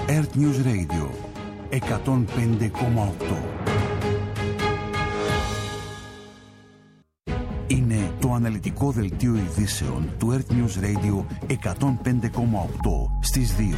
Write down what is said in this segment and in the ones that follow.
Earth News Radio 105,8. Είναι το αναλυτικό δελτίο ειδήσεων του Earth News Radio 105,8 στις 2.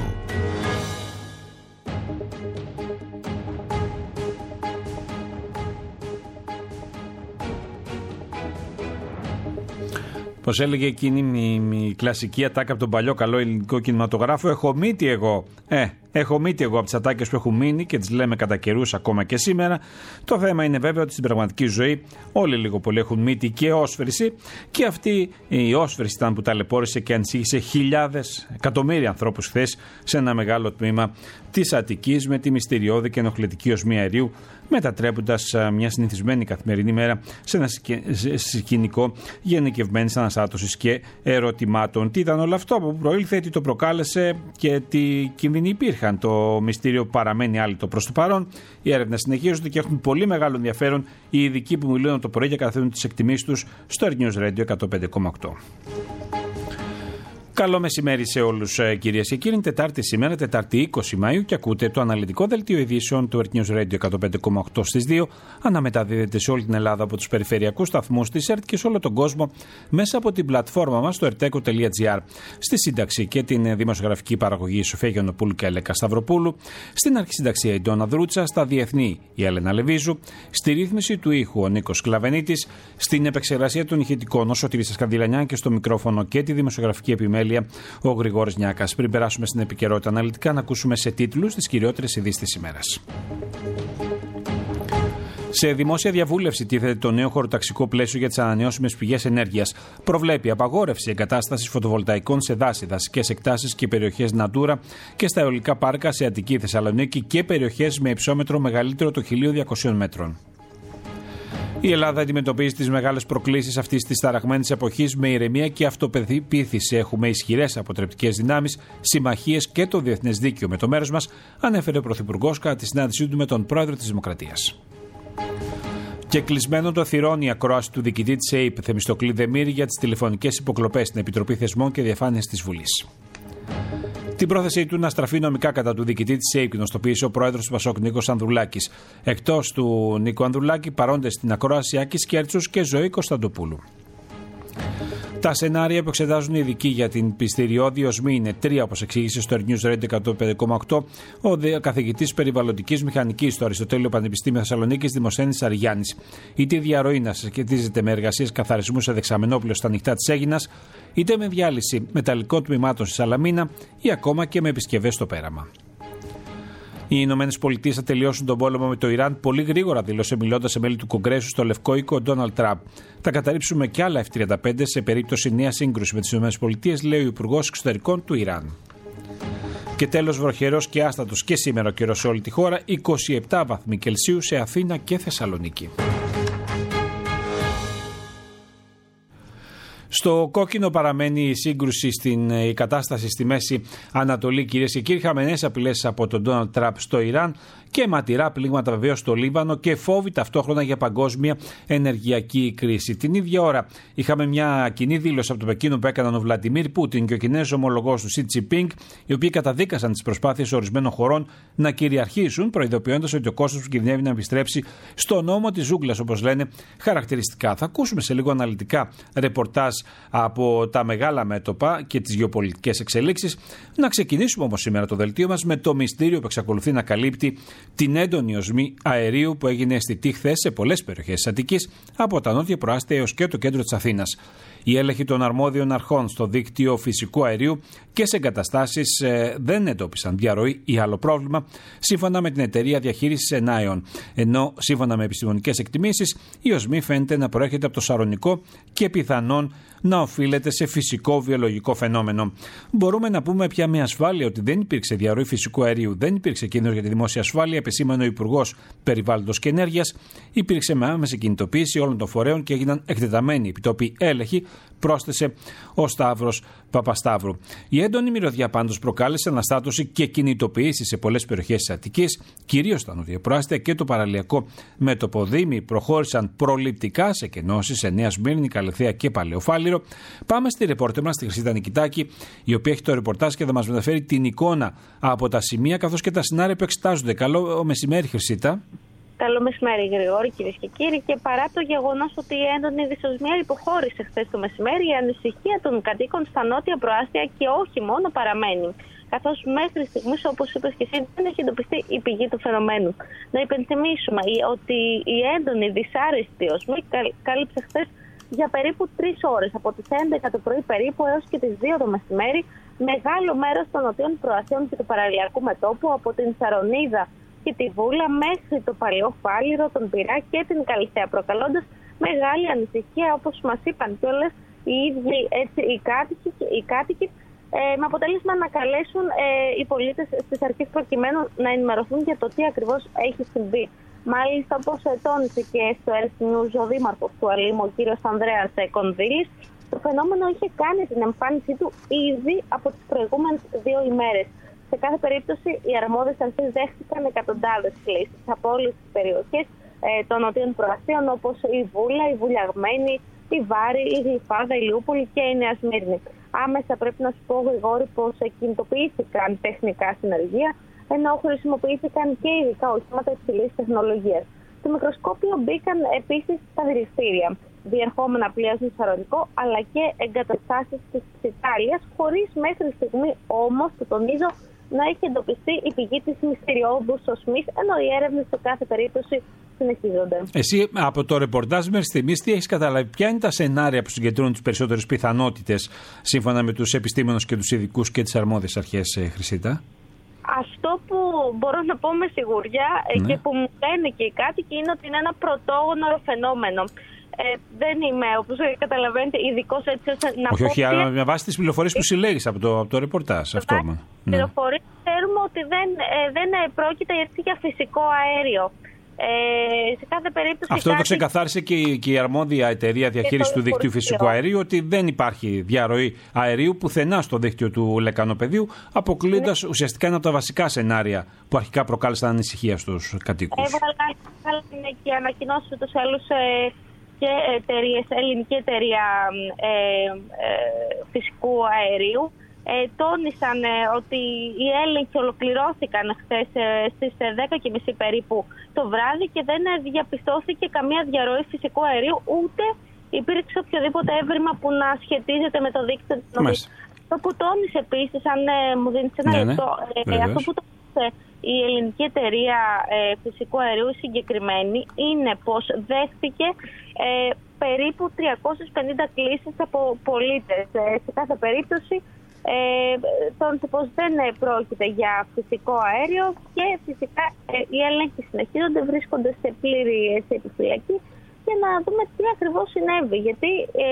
Πως έλεγε εκείνη η κλασική ατάκα από τον παλιό καλό ελληνικό κινηματογράφο, έχω μύτη εγώ. Έχω μύτη εγώ από τις ατάκες που έχουν μείνει και τις λέμε κατά καιρούς ακόμα και σήμερα. Το θέμα είναι βέβαια ότι στην πραγματική ζωή όλοι λίγο πολύ έχουν μύτη και όσφρηση, και αυτή η όσφρηση ήταν που ταλαιπώρησε και ανησύχησε χιλιάδες, εκατομμύρια ανθρώπους χθες σε ένα μεγάλο τμήμα της Αττικής με τη μυστηριώδη και ενοχλητική οσμή αερίου, μετατρέποντας μια συνηθισμένη καθημερινή μέρα σε ένα σκηνικό γενικευμένης αναστάτωσης και ερωτημάτων. Τι ήταν όλο αυτό, από πού προήλθε, τι το προκάλεσε και τι κίνδυνοι υπήρχαν. Το μυστήριο παραμένει άλυτο προς το παρόν. Οι έρευνες συνεχίζονται και έχουν πολύ μεγάλο ενδιαφέρον οι ειδικοί που μιλούν το πρωί και καταθέτουν τις εκτιμήσεις τους στο Earth News Radio 105,8. Καλό μεσημέρι σε όλους, κυρίες και κύριοι. Τετάρτη σήμερα, Τετάρτη 20 Μαΐου, και ακούτε το αναλυτικό δελτίο ειδήσεων του Earth News Radio 105,8 στις 2. Αναμεταδίδεται σε όλη την Ελλάδα από τους περιφερειακούς σταθμούς της ΕΡΤ και σε όλο τον κόσμο μέσα από την πλατφόρμα μας στο erteco.gr. Στη σύνταξη και την δημοσιογραφική παραγωγή η Σοφία Γιαννοπούλου και Ελέκα Σταυροπούλου. Στην αρχισυνταξία η Ντόνα Δρούτσα. Στα διεθνή η Έλενα Λεβίζου. Στη ρύθμιση του ήχου ο Νίκος Κλαβενίτης. Στην επεξεργασία των ηχητικών ο Σωτήρης Σκανδιλανιά και στο μικρόφωνο και τη δημοσιογραφική επιμέλεια ο Γρηγόρης Νιάκας. Πριν περάσουμε στην επικαιρότητα αναλυτικά, να ακούσουμε σε τίτλους τις κυριότερες ειδήσεις της ημέρας. Σε δημόσια διαβούλευση τίθεται το νέο χωροταξικό πλαίσιο για τις ανανεώσιμες πηγές ενέργειας. Προβλέπει απαγόρευση εγκατάστασης φωτοβολταϊκών σε δάση, δασικές εκτάσεις και περιοχές Natura και στα αιωλικά πάρκα σε Αττική, Θεσσαλονίκη και περιοχές με υψόμετρο μεγαλύτερο των 1.200 μέτρων. Η Ελλάδα αντιμετωπίζει τις μεγάλες προκλήσεις αυτής της ταραγμένης εποχής με ηρεμία και αυτοπεποίθηση. Έχουμε ισχυρές αποτρεπτικές δυνάμεις, συμμαχίες και το διεθνές δίκαιο με το μέρος μας, ανέφερε ο Πρωθυπουργός κατά τη συνάντησή του με τον Πρόεδρο της Δημοκρατίας. Και κλεισμένο το θυρών η ακρόαση του διοικητή της ΕΕΠ, Θεμιστοκλή Δεμήρη, για τις τηλεφωνικές υποκλοπές στην Επιτροπή Θεσμών και Διαφάνειας της Βουλής. Την πρόθεσή του να στραφεί νομικά κατά του διοικητή της ΕΕΠ γνωστοποίησε ο πρόεδρος του Πασόκ Νίκος Ανδρουλάκης. Εκτός του Νίκου Ανδρουλάκη, παρόντες στην ακρόαση Άκης Κέρτσος και Ζωή Κωνσταντοπούλου. Τα σενάρια που εξετάζουν οι ειδικοί για την πιστηριώδη οσμή είναι 3, όπως εξήγησε στο Earth News Radio 105,8 ο καθηγητής περιβαλλοντικής μηχανικής στο Αριστοτέλειο Πανεπιστήμιο Θεσσαλονίκης Δημοσθένης Αριγιάννης. Είτε η διαρροή να σχετίζεται με εργασίες καθαρισμού σε δεξαμενόπλαιο στα νυχτά της Αίγινας, είτε με διάλυση μεταλλικών τμήματων στη Σαλαμίνα ή ακόμα και με επισκευές στο πέραμα. Οι Ηνωμένες Πολιτείες θα τελειώσουν τον πόλεμο με το Ιράν πολύ γρήγορα, δήλωσε μιλώντας σε μέλη του Κογκρέσου στο Λευκό Οίκο ο Ντόναλντ Τραμπ. Θα καταρρύψουμε και άλλα F-35 σε περίπτωση νέα σύγκρουση με τις Ηνωμένες Πολιτείες, λέει ο Υπουργός Εξωτερικών του Ιράν. Και τέλος, βροχερός και άστατος και σήμερα ο καιρός σε όλη τη χώρα, 27 βαθμοί Κελσίου σε Αθήνα και Θεσσαλονίκη. Στο κόκκινο παραμένει η σύγκρουση η κατάσταση στη Μέση Ανατολή, κυρίες και κύριοι. Είχαμε νέες απειλές από τον Ντόναλντ Τραμπ στο Ιράν και ματηρά πλήγματα βεβαίως στο Λίβανο και φόβοι ταυτόχρονα για παγκόσμια ενεργειακή κρίση. Την ίδια ώρα είχαμε μια κοινή δήλωση από το Πεκίνο που έκαναν ο Βλαντιμίρ Πούτιν και ο Κινέζος ομολογός του Σι Τζινπίνγκ, οι οποίοι καταδίκασαν τις προσπάθειες ορισμένων χωρών να κυριαρχήσουν, προειδοποιώντας ότι ο κόσμος κινδυνεύει να επιστρέψει στο νόμο της ζούγκλας, όπως λένε χαρακτηριστικά. Θα ακούσουμε σε λίγο αναλυτικά ρεπορτάζ από τα μεγάλα μέτωπα και τις γεωπολιτικές εξελίξεις. Να ξεκινήσουμε όμως σήμερα το δελτίο μας με το μυστήριο που εξακολουθεί να καλύπτει την έντονη οσμή αερίου που έγινε αισθητή χθες σε πολλές περιοχές της Αττικής, από τα νότια προάστια έως και το κέντρο της Αθήνας. Οι έλεγχοι των αρμόδιων αρχών στο δίκτυο φυσικού αερίου και σε εγκαταστάσεις δεν εντόπισαν διαρροή ή άλλο πρόβλημα, σύμφωνα με την εταιρεία διαχείρισης Ενάιον. Ενώ σύμφωνα με επιστημονικές εκτιμήσεις, η οσμή φαίνεται να προέρχεται από το Σαρονικό και πιθανόν να οφείλεται σε φυσικό βιολογικό φαινόμενο. Μπορούμε να πούμε πια με ασφάλεια ότι δεν υπήρξε διαρροή φυσικού αερίου, δεν υπήρξε κίνδυνο για τη δημόσια ασφάλεια, επεσήμανε ο Υπουργός Περιβάλλοντος και Ενέργειας. Υπήρξε με άμεση κινητοποίηση όλων των φορέων και έγιναν εκτεταμένοι επιτόπιοι έλεγχοι, πρόσθεσε ο Σταύρος Παπασταύρου. Η έντονη μυρωδιά πάντως προκάλεσε αναστάτωση και κινητοποίηση σε πολλές περιοχές της Αττικής, κυρίως στα νότια προάστια και το παραλιακό μέτωπο. Δήμοι προχώρησαν προληπτικά σε κενώσεις σε Νέα Σμύρνη, Καλυθέα και Παλαιοφάλιρο. Ήπειρο. Πάμε στη ρεπόρτερ μας, τη Χρυσίδα Νικητάκη, η οποία έχει το ρεπορτάζ και θα μας μεταφέρει την εικόνα από τα σημεία καθώς και τα σενάρια που εξετάζονται. Καλό μεσημέρι, Χρυσίτα. Καλό μεσημέρι, Γρηγόρη, κυρίες και κύριοι. Και παρά το γεγονός ότι η έντονη δυσοσμία υποχώρησε χθες το μεσημέρι, η ανησυχία των κατοίκων στα νότια προάστια και όχι μόνο παραμένει. Καθώς μέχρι στιγμής, όπως είπες και εσύ, δεν έχει εντοπιστεί η πηγή του φαινομένου. Να υπενθυμίσουμε ότι η έντονη δυσάρεστη οσμή κάλυψε χθες για περίπου 3 ώρες, από τις 11 το πρωί περίπου έως και τις 2 το μεσημέρι, μεγάλο μέρος των νοτιών προαστιών και του παραλιακού μετώπου, από την Σαρονίδα και τη Βούλα μέχρι το Παλαιό Φάληρο, τον Πειρά και την Καλυθέα, προκαλώντας μεγάλη ανησυχία, όπως μας είπαν κιόλας οι ίδιοι οι κάτοικοι, με αποτέλεσμα να καλέσουν οι πολίτες στις αρχές προκειμένου να ενημερωθούν για το τι ακριβώς έχει συμβεί. Μάλιστα, όπως τόνισε και στο Earth News ο δήμαρχος του Αλήμου, ο κύριος Ανδρέας Κονδύλης, το φαινόμενο είχε κάνει την εμφάνισή του ήδη από τις προηγούμενες 2 ημέρες. Σε κάθε περίπτωση, οι αρμόδιες αρχές δέχτηκαν εκατοντάδες κλήσεις από όλες τις περιοχές των νοτίων προαστίων, όπως η Βούλα, η Βουλιαγμένη, η Βάρη, η Γλυφάδα, η Λιούπολη και η Νέα Σμύρνη. Άμεσα πρέπει να σου πω, Γρηγόρη, πως κινητοποιήθηκαν τεχνικά συνεργεία, ενώ χρησιμοποιήθηκαν και ειδικά οχήματα υψηλής τεχνολογίας. Στο μικροσκόπιο μπήκαν επίσης τα δηληστήρια, διερχόμενα πλοία στο Σαρονικό, αλλά και εγκαταστάσεις της Ιταλίας, χωρίς μέχρι στιγμή όμως, το τονίζω, να έχει εντοπιστεί η πηγή της μυστηριώδους οσμής, ενώ οι έρευνες σε κάθε περίπτωση συνεχίζονται. Εσύ από το ρεπορτάζ μέχρι στιγμής τι έχεις καταλάβει, ποια είναι τα σενάρια που συγκεντρώνουν τις περισσότερες πιθανότητες σύμφωνα με τους επιστήμονες και τους ειδικούς και τις αρμόδιες αρχές, Χρυσίτα? Αυτό που μπορώ να πω με σιγουριά και που μου λένε και οι κάτοικοι είναι ότι είναι ένα πρωτόγονο φαινόμενο. Δεν είμαι, όπως καταλαβαίνετε, ειδικός έτσι ώστε να πω. Όχι, αλλά με βάση τις πληροφορίες που συλλέγεις από το ρεπορτάζ. Αυτό. Πληροφορίες ξέρουμε ότι δεν πρόκειται έτσι για φυσικό αέριο. Σε κάθε περίπτωση. Αυτό το ξεκαθάρισε και η αρμόδια εταιρεία διαχείρισης του δικτύου φυσικού αερίου, ότι δεν υπάρχει διαρροή αερίου πουθενά στο δίκτυο του λεκανοπεδίου, αποκλείοντας ουσιαστικά ένα από τα βασικά σενάρια που αρχικά προκάλεσαν ανησυχία στους κατοίκους. Έβγαλαν και ανακοινώσεις ούτως ή άλλως και ελληνική εταιρεία φυσικού αερίου. Τόνισαν ότι οι έλεγχοι ολοκληρώθηκαν χθες στις 10:30 περίπου το βράδυ και δεν διαπιστώθηκε καμία διαρροή φυσικού αερίου, ούτε υπήρξε οποιοδήποτε έβριμα που να σχετίζεται με το δίκτυο της νομής. Αυτό που τόνισε επίσης, αν μου δίνεις ένα λεπτό, αυτό που τόνισε η ελληνική εταιρεία φυσικού αερίου συγκεκριμένη είναι πως δέχτηκε περίπου 350 κλήσεις από πολίτες. Σε κάθε περίπτωση τόνισε πως δεν πρόκειται για φυσικό αέριο και φυσικά οι έλεγχοι συνεχίζονται, βρίσκονται σε πλήρη επιφυλακή για να δούμε τι ακριβώς συνέβη, γιατί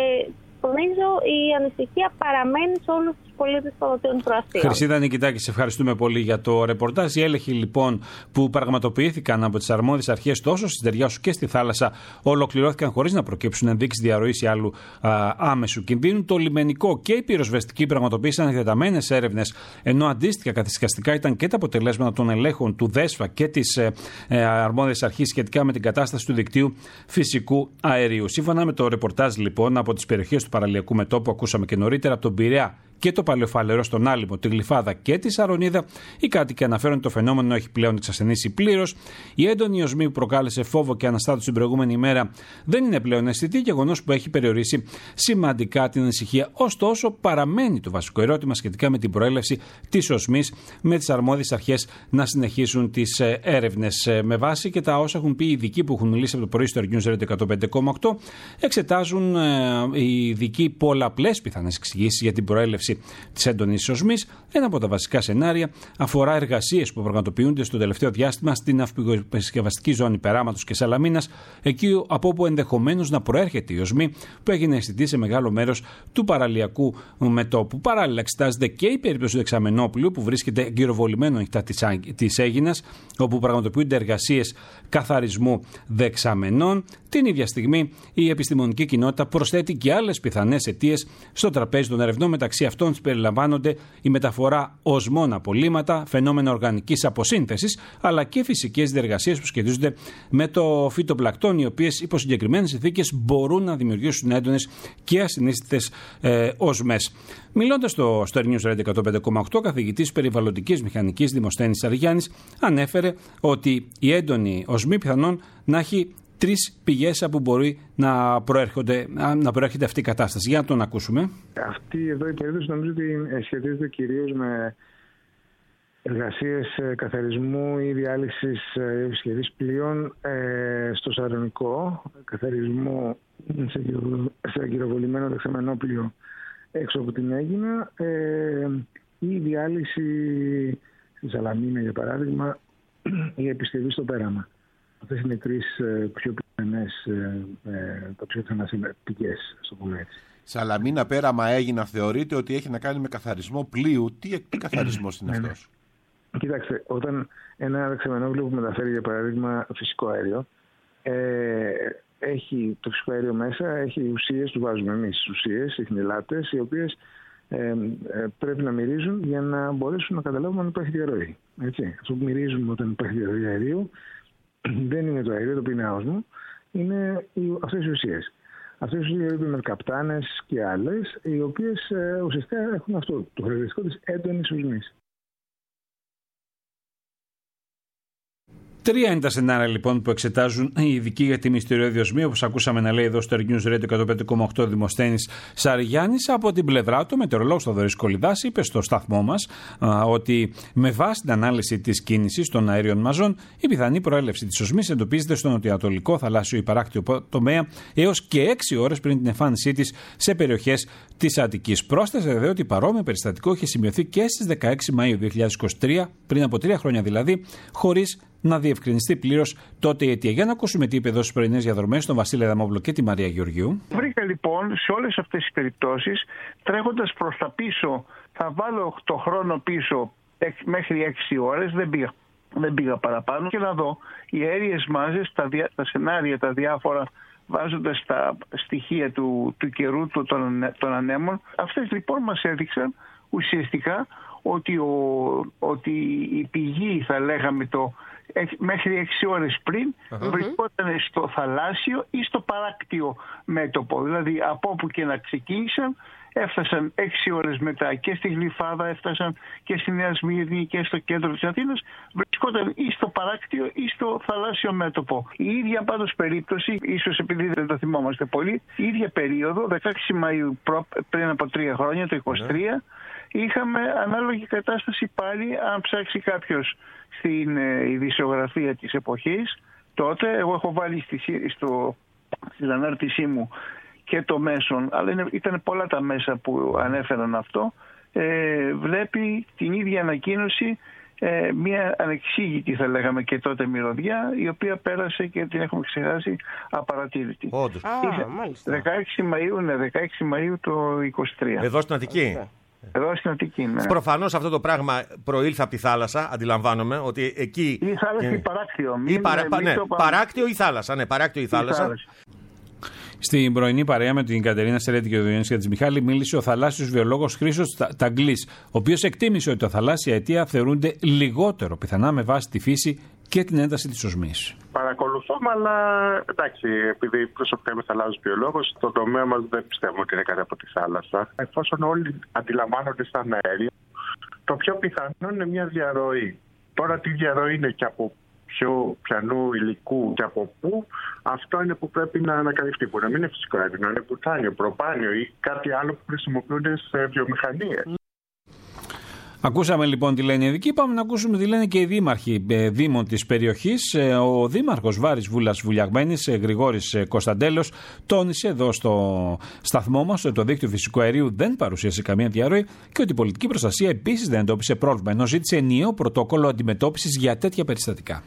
νομίζω η ανησυχία παραμένει σε όλους τους πολίτες των νοτιών προαστίων. Χρυσίδα Νικητάκη, σε ευχαριστούμε πολύ για το ρεπορτάζ. Οι έλεγχοι λοιπόν που πραγματοποιήθηκαν από τις αρμόδιες αρχές τόσο στη στεριά σου και στη θάλασσα ολοκληρώθηκαν χωρίς να προκύψουν ενδείξεις διαρροής ή άλλου άμεσου κινδύνου. Το λιμενικό και οι πυροσβεστικοί πραγματοποίησαν εκτεταμένες έρευνες, ενώ αντίστοιχα καθησυχαστικά ήταν και τα αποτελέσματα των ελέγχων του ΔΕΣΦΑ και της αρμόδιας αρχής σχετικά με την κατάσταση του δικτύου φυσικού αερίου. Σύμφωνα με το ρεπορτάζ λοιπόν από τις περιοχές του παραλιακού μετώπου, ακούσαμε και νωρίτερα, από τον Πειραιά και το Παλαιοφαλερό στον Άλυμο, τη Γλυφάδα και τη Σαρονίδα, οι κάτοικοι αναφέρουν ότι το φαινόμενο έχει πλέον εξασθενήσει πλήρως. Η έντονη οσμή που προκάλεσε φόβο και αναστάτωση την προηγούμενη ημέρα δεν είναι πλέον αισθητή, γεγονός που έχει περιορίσει σημαντικά την ανησυχία. Ωστόσο, παραμένει το βασικό ερώτημα σχετικά με την προέλευση της οσμής, με τις αρμόδιες αρχές να συνεχίσουν τις έρευνες. Με βάση και τα όσα έχουν πει οι ειδικοί που έχουν μιλήσει από το πρωί στο News Radio 105,8, εξετάζουν οι ειδικοί πολλαπλές πιθανές εξηγήσεις για την προέλευση της έντονης οσμής. Ένα από τα βασικά σενάρια αφορά εργασίες που πραγματοποιούνται στο τελευταίο διάστημα στην ναυπηγοεπισκευαστική ζώνη Περάματος και Σαλαμίνας, εκεί από όπου ενδεχομένως να προέρχεται η οσμή που έγινε αισθητή σε μεγάλο μέρος του παραλιακού μετώπου. Παράλληλα, εξετάζεται και η περίπτωση του Δεξαμενόπουλου, που βρίσκεται εγκυροβολημένο ανοιχτά της Αίγινας, όπου πραγματοποιούνται εργασίες καθαρισμού δεξαμενών. Την ίδια στιγμή, η επιστημονική κοινότητα προσθέτει και άλλες πιθανές αιτίες στο τραπέζι των ερευνών, μεταξύ αυτών αυτών συμπεριλαμβάνονται η μεταφορά οσμών απολύματα, φαινόμενα οργανικής αποσύνθεσης, αλλά και φυσικές διεργασίες που σχετίζονται με το φυτοπλακτόν, οι οποίες υπό συγκεκριμένες συνθήκες μπορούν να δημιουργήσουν έντονες και ασυνείσθητες οσμές. Μιλώντας στο Star News Radio 105,8, ο καθηγητής περιβαλλοντικής μηχανικής Δημοσθένης Σαριγιάννης ανέφερε ότι η έντονη οσμή πιθανόν να έχει 3 πηγές από που μπορεί να προέρχεται αυτή η κατάσταση. Για να τον ακούσουμε. Αυτή εδώ η περίπτωση νομίζω ότι σχετίζεται κυρίως με εργασίες καθαρισμού ή διάλυσης σχεδής πλοίων στο Σαρονικό, καθαρισμό σε αγκυροβολημένο δεξαμενόπλοιο έξω από την Αίγινα, ή διάλυση στη Σαλαμίνα για παράδειγμα, ή επισκευή στο Πέραμα. Αυτές είναι οι 3 πιο πιθανές πηγές στο κομμάτι. Σαλαμίνα, Πέραμα, Αίγινα, θεωρείται ότι έχει να κάνει με καθαρισμό πλοίου. Τι καθαρισμός είναι αυτός? Κοιτάξτε, όταν ένα δεξαμενόπλοιο που μεταφέρει για παράδειγμα φυσικό αέριο, έχει το φυσικό αέριο μέσα, έχει ουσίες, του βάζουμε εμείς ουσίες, ιχνηλάτες, οι οποίες πρέπει να μυρίζουν για να μπορέσουν να καταλάβουμε αν υπάρχει διαρροή. Έτσι. Αυτό που μυρίζουμε όταν υπάρχει διαρροή αερίου δεν είναι το αέριο, το οποίο είναι άοσμο, είναι αυτές οι ουσίες. Αυτές οι ουσίες είναι καπτάνες και άλλες, οι οποίες ουσιαστικά έχουν αυτό το χαρακτηριστικό της έντονης οσμής. 3 είναι τα σενάρια λοιπόν που εξετάζουν οι ειδικοί για τη μυστηριώδη οσμή, όπως ακούσαμε να λέει εδώ στο News Radio 105,8 Δημοσθένης Σαριγιάννης. Από την πλευρά του, ο μετεωρολόγος Θοδωρής Κολιδάς είπε στο σταθμό μας ότι με βάση την ανάλυση της κίνησης των αέριων μαζών, η πιθανή προέλευση της οσμής εντοπίζεται στο νοτιοανατολικό θαλάσσιο ή παράκτιο τομέα έως και 6 ώρες πριν την εμφάνισή της σε περιοχές της Αττικής. Πρόσθεσε δε ότι παρόμοιο περιστατικό είχε σημειωθεί και στις 16 Μαΐου 2023, πριν από 3 χρόνια δηλαδή, χωρίς να διευκρινιστεί πλήρως τότε η αιτία. Για να ακούσουμε τι είπε εδώ στις πρωινές διαδρομές τον Βασίλη Αδαμόπουλο και τη Μαρία Γεωργιού. Βρήκα λοιπόν σε όλες αυτές τις περιπτώσεις, τρέχοντας προς τα πίσω, θα βάλω το χρόνο πίσω μέχρι 6 ώρες, δεν πήγα παραπάνω, και να δω οι αέριες μάζες, τα σενάρια, τα διάφορα, βάζοντας τα στοιχεία του καιρού των ανέμων. Αυτές λοιπόν μας έδειξαν ουσιαστικά ότι η πηγή, θα λέγαμε, μέχρι 6 ώρες πριν βρισκόταν στο θαλάσσιο ή στο παράκτιο μέτωπο. Δηλαδή από όπου και να ξεκίνησαν, έφτασαν 6 ώρες μετά και στη Γλυφάδα, έφτασαν και στη Νέα Σμύρνη και στο κέντρο της Αθήνας, βρισκόταν ή στο παράκτιο ή στο θαλάσσιο μέτωπο. Η ίδια πάντως περίπτωση, ίσως επειδή δεν το θυμόμαστε πολύ, η ίδια περίοδο, 16 Μαΐου πριν από 3 χρόνια, το 23, είχαμε ανάλογη κατάσταση πάλι. Αν ψάξει κάποιος στην ειδησιογραφία της εποχής, τότε εγώ έχω βάλει στην ανάρτησή μου και το μέσον, αλλά ήταν πολλά τα μέσα που ανέφεραν αυτό, βλέπει την ίδια ανακοίνωση, μια ανεξήγητη θα λέγαμε και τότε μυρωδιά, η οποία πέρασε και την έχουμε ξεχάσει απαρατήρητη. Όντως. 16 Μαΐου το 23. Εδώ στην Αττική. Εδώ στην Αττική, ναι. Προφανώς αυτό το πράγμα προήλθε από τη θάλασσα, αντιλαμβάνομαι, ότι εκεί... Ή θάλασσα ή παράκτιο. Παράκτιο ή θάλασσα, ναι, παράκτιο ή θάλασσα. Στην πρωινή παρέα με την Κατερίνα Σερέτη και τον Διονύση Χατζημιχάλη μίλησε ο θαλάσσιος βιολόγος Χρήστος Ταγκλής, ο οποίος εκτίμησε ότι τα θαλάσσια αιτία θεωρούνται λιγότερο πιθανά με βάση τη φύση και την ένταση της οσμής. Παρακολουθούμε, αλλά εντάξει, επειδή προσωπικά είμαι θαλάσσιος βιολόγος, το τομέα μας δεν πιστεύω ότι είναι κάτι από τη θάλασσα. Εφόσον όλοι αντιλαμβάνονται σαν αέριο, το πιο πιθανό είναι μια διαρροή. Τώρα τι διαρροή είναι και από ποιανού υλικού και από πού, αυτό είναι που πρέπει να ανακαλυφθεί. Μπορεί να μην είναι φυσικό αέριο, να είναι πουτάνιο, προπάνιο ή κάτι άλλο που χρησιμοποιούνται σε βιομηχανίες. Ακούσαμε λοιπόν τι λένε οι ειδικοί, πάμε να ακούσουμε τι λένε και οι δήμαρχοι δήμων της περιοχής. Ο δήμαρχος Βάρης Βούλας Βουλιαγμένης, Γρηγόρης Κωνσταντέλος, τόνισε εδώ στο σταθμό μας ότι το δίκτυο φυσικού αερίου δεν παρουσίασε καμία διαρροή και ότι η πολιτική προστασία επίσης δεν εντόπισε πρόβλημα, ενώ ζήτησε ενιαίο πρωτόκολλο αντιμετώπισης για τέτοια περιστατικά.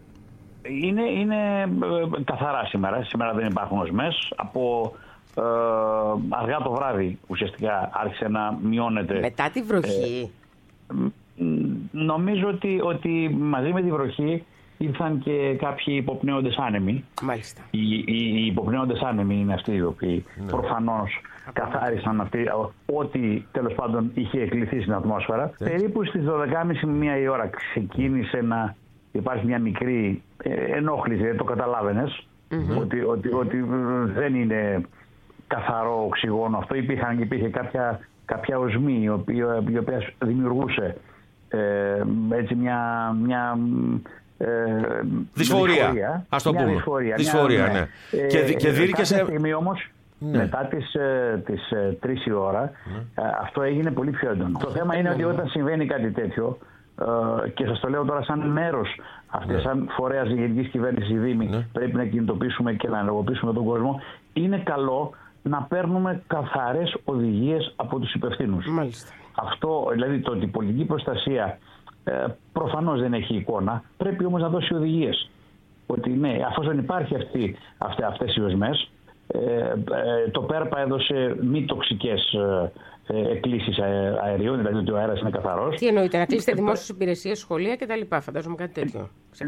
Είναι καθαρά σήμερα. Σήμερα δεν υπάρχουν οσμές. Από αργά το βράδυ ουσιαστικά άρχισε να μειώνεται. Μετά τη βροχή. Νομίζω ότι μαζί με τη βροχή ήρθαν και κάποιοι υποπνέοντες άνεμοι. Μάλιστα. Οι υποπνέοντες άνεμοι είναι αυτοί οι οποίοι προφανώς καθάρισαν ό,τι τέλος πάντων είχε εκλειθεί στην ατμόσφαιρα. Περίπου στις 12.30 1 η ώρα ξεκίνησε να υπάρχει μια μικρή ενόχληση, το καταλάβαινες, ότι δεν είναι καθαρό οξυγόνο αυτό. Υπήρχε κάποια οσμή η οποία δημιουργούσε έτσι μια δυσφορία, ας το πούμε. Δυσφορία, ναι. Και δίρκεσε... Κάποια στιγμή όμως, μετά τις 3 η ώρα, αυτό έγινε πολύ πιο έντονο. Το θέμα είναι ότι όταν συμβαίνει κάτι τέτοιο, και σας το λέω τώρα σαν μέρος αυτής, σαν φορέας ηγετικής κυβέρνησης, οι Δήμοι, πρέπει να κινητοποιήσουμε και να ενεργοποιήσουμε τον κόσμο. Είναι καλό να παίρνουμε καθαρές οδηγίες από τους υπευθύνους. Μάλιστα. Αυτό, δηλαδή το ότι η πολιτική προστασία προφανώς δεν έχει εικόνα, πρέπει όμως να δώσει οδηγίες. Ότι ναι, αφού δεν υπάρχει αυτές οι οσμές, το ΠΕΡΠΑ έδωσε μη τοξικές εκκλήσεις αερίων, δηλαδή ότι ο αέρας είναι καθαρός. Τι εννοείται, να κλείσετε δημόσιες υπηρεσίες, σχολεία κτλ. Φαντάζομαι κάτι τέτοιο.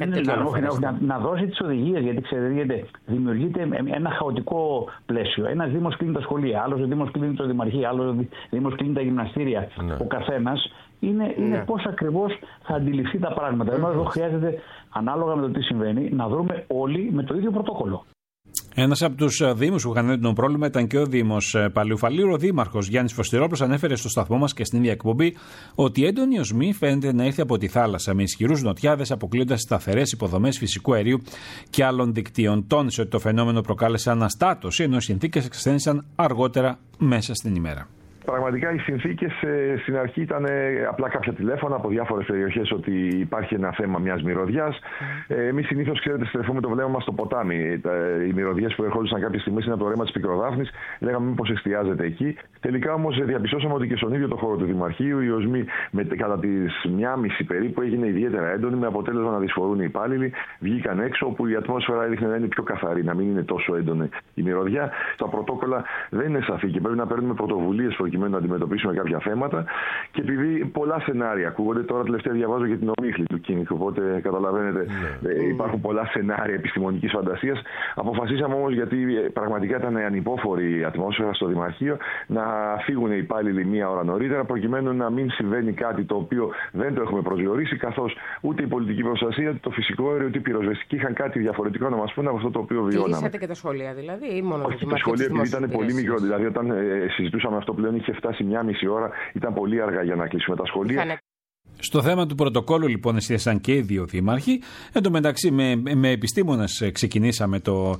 Να δώσει τις οδηγίες, γιατί ξέρετε, δημιουργείται ένα χαοτικό πλαίσιο. Ένας Δήμος κλείνει τα σχολεία, άλλος Δήμος κλείνει το Δημαρχείο, άλλος Δήμος κλείνει τα γυμναστήρια. Ο καθένας είναι πώς ακριβώς θα αντιληφθεί τα πράγματα. Ενώ εδώ χρειάζεται, ανάλογα με το τι συμβαίνει, να δούμε όλοι με το ίδιο πρωτόκολλο. Ένας από τους δήμους που είχαν έντονο πρόβλημα ήταν και ο Δήμος Παλαιοφαλήρου. Ο Δήμαρχος Γιάννης Φωστηρόπουλος ανέφερε στο σταθμό μας και στην ίδια εκπομπή ότι η έντονη οσμή φαίνεται να ήρθε από τη θάλασσα με ισχυρούς νοτιάδες, αποκλείοντας σταθερές υποδομές φυσικού αερίου και άλλων δικτύων. Τόνισε ότι το φαινόμενο προκάλεσε αναστάτωση, ενώ οι συνθήκες εξασθένησαν αργότερα μέσα στην ημέρα. Πραγματικά οι συνθήκες στην αρχή ήταν απλά κάποια τηλέφωνα από διάφορες περιοχές ότι υπάρχει ένα θέμα μιας μυρωδιάς. Εμείς συνήθως, ξέρετε, στρεφούμε το βλέμμα μας στο ποτάμι. Οι μυρωδιές που ερχόντουσαν κάποιες στιγμές είναι από το ρέμα της Πικροδάφνης. Λέγαμε μήπως εστιάζεται εκεί. Τελικά όμως διαπιστώσαμε ότι και στον ίδιο το χώρο του Δημαρχείου η οσμή κατά τις 1.30 περίπου έγινε ιδιαίτερα έντονη, με αποτέλεσμα να δυσφορούν οι υπάλληλοι. Βγήκαν έξω, όπου η ατμόσφαιρα έδειχνε να είναι πιο καθαρή, να μην είναι τόσο έντονη η μυρωδιά. Τα πρωτόκολλα δεν είναι σαφή και πρέπει να παίρνουμε πρωτοβουλίες προκειμένου να αντιμετωπίσουμε κάποια θέματα. Και επειδή πολλά σενάρια ακούγονται, τώρα τελευταία διαβάζω για την ομίχλη του Κίνγκ, οπότε καταλαβαίνετε, υπάρχουν πολλά σενάρια επιστημονικής φαντασίας. Αποφασίσαμε όμως, γιατί πραγματικά ήταν ανυπόφορη η ατμόσφαιρα στο Δημαρχείο, να φύγουν οι υπάλληλοι 1 ώρα νωρίτερα, προκειμένου να μην συμβαίνει κάτι το οποίο δεν το έχουμε προσδιορίσει, καθώς ούτε η πολιτική προστασία, ούτε το φυσικό αέριο, ούτε η πυροσβεστική είχαν κάτι διαφορετικό να μας πούνε από αυτό το οποίο βιώναμε. Κλείσατε και τα σχολεία δηλαδή, ή μόνο το σχολείο, επειδή ήταν πολύ μικρό. Δηλαδή, όταν συζητούσαμε αυτό πλέον, είχε φτάσει 1,5 ώρα, ήταν πολύ αργά για να κλείσουμε τα σχολεία. Στο θέμα του πρωτοκόλλου, λοιπόν, εστίασαν και οι δύο δήμαρχοι. Εν τω μεταξύ, με επιστήμονες ξεκινήσαμε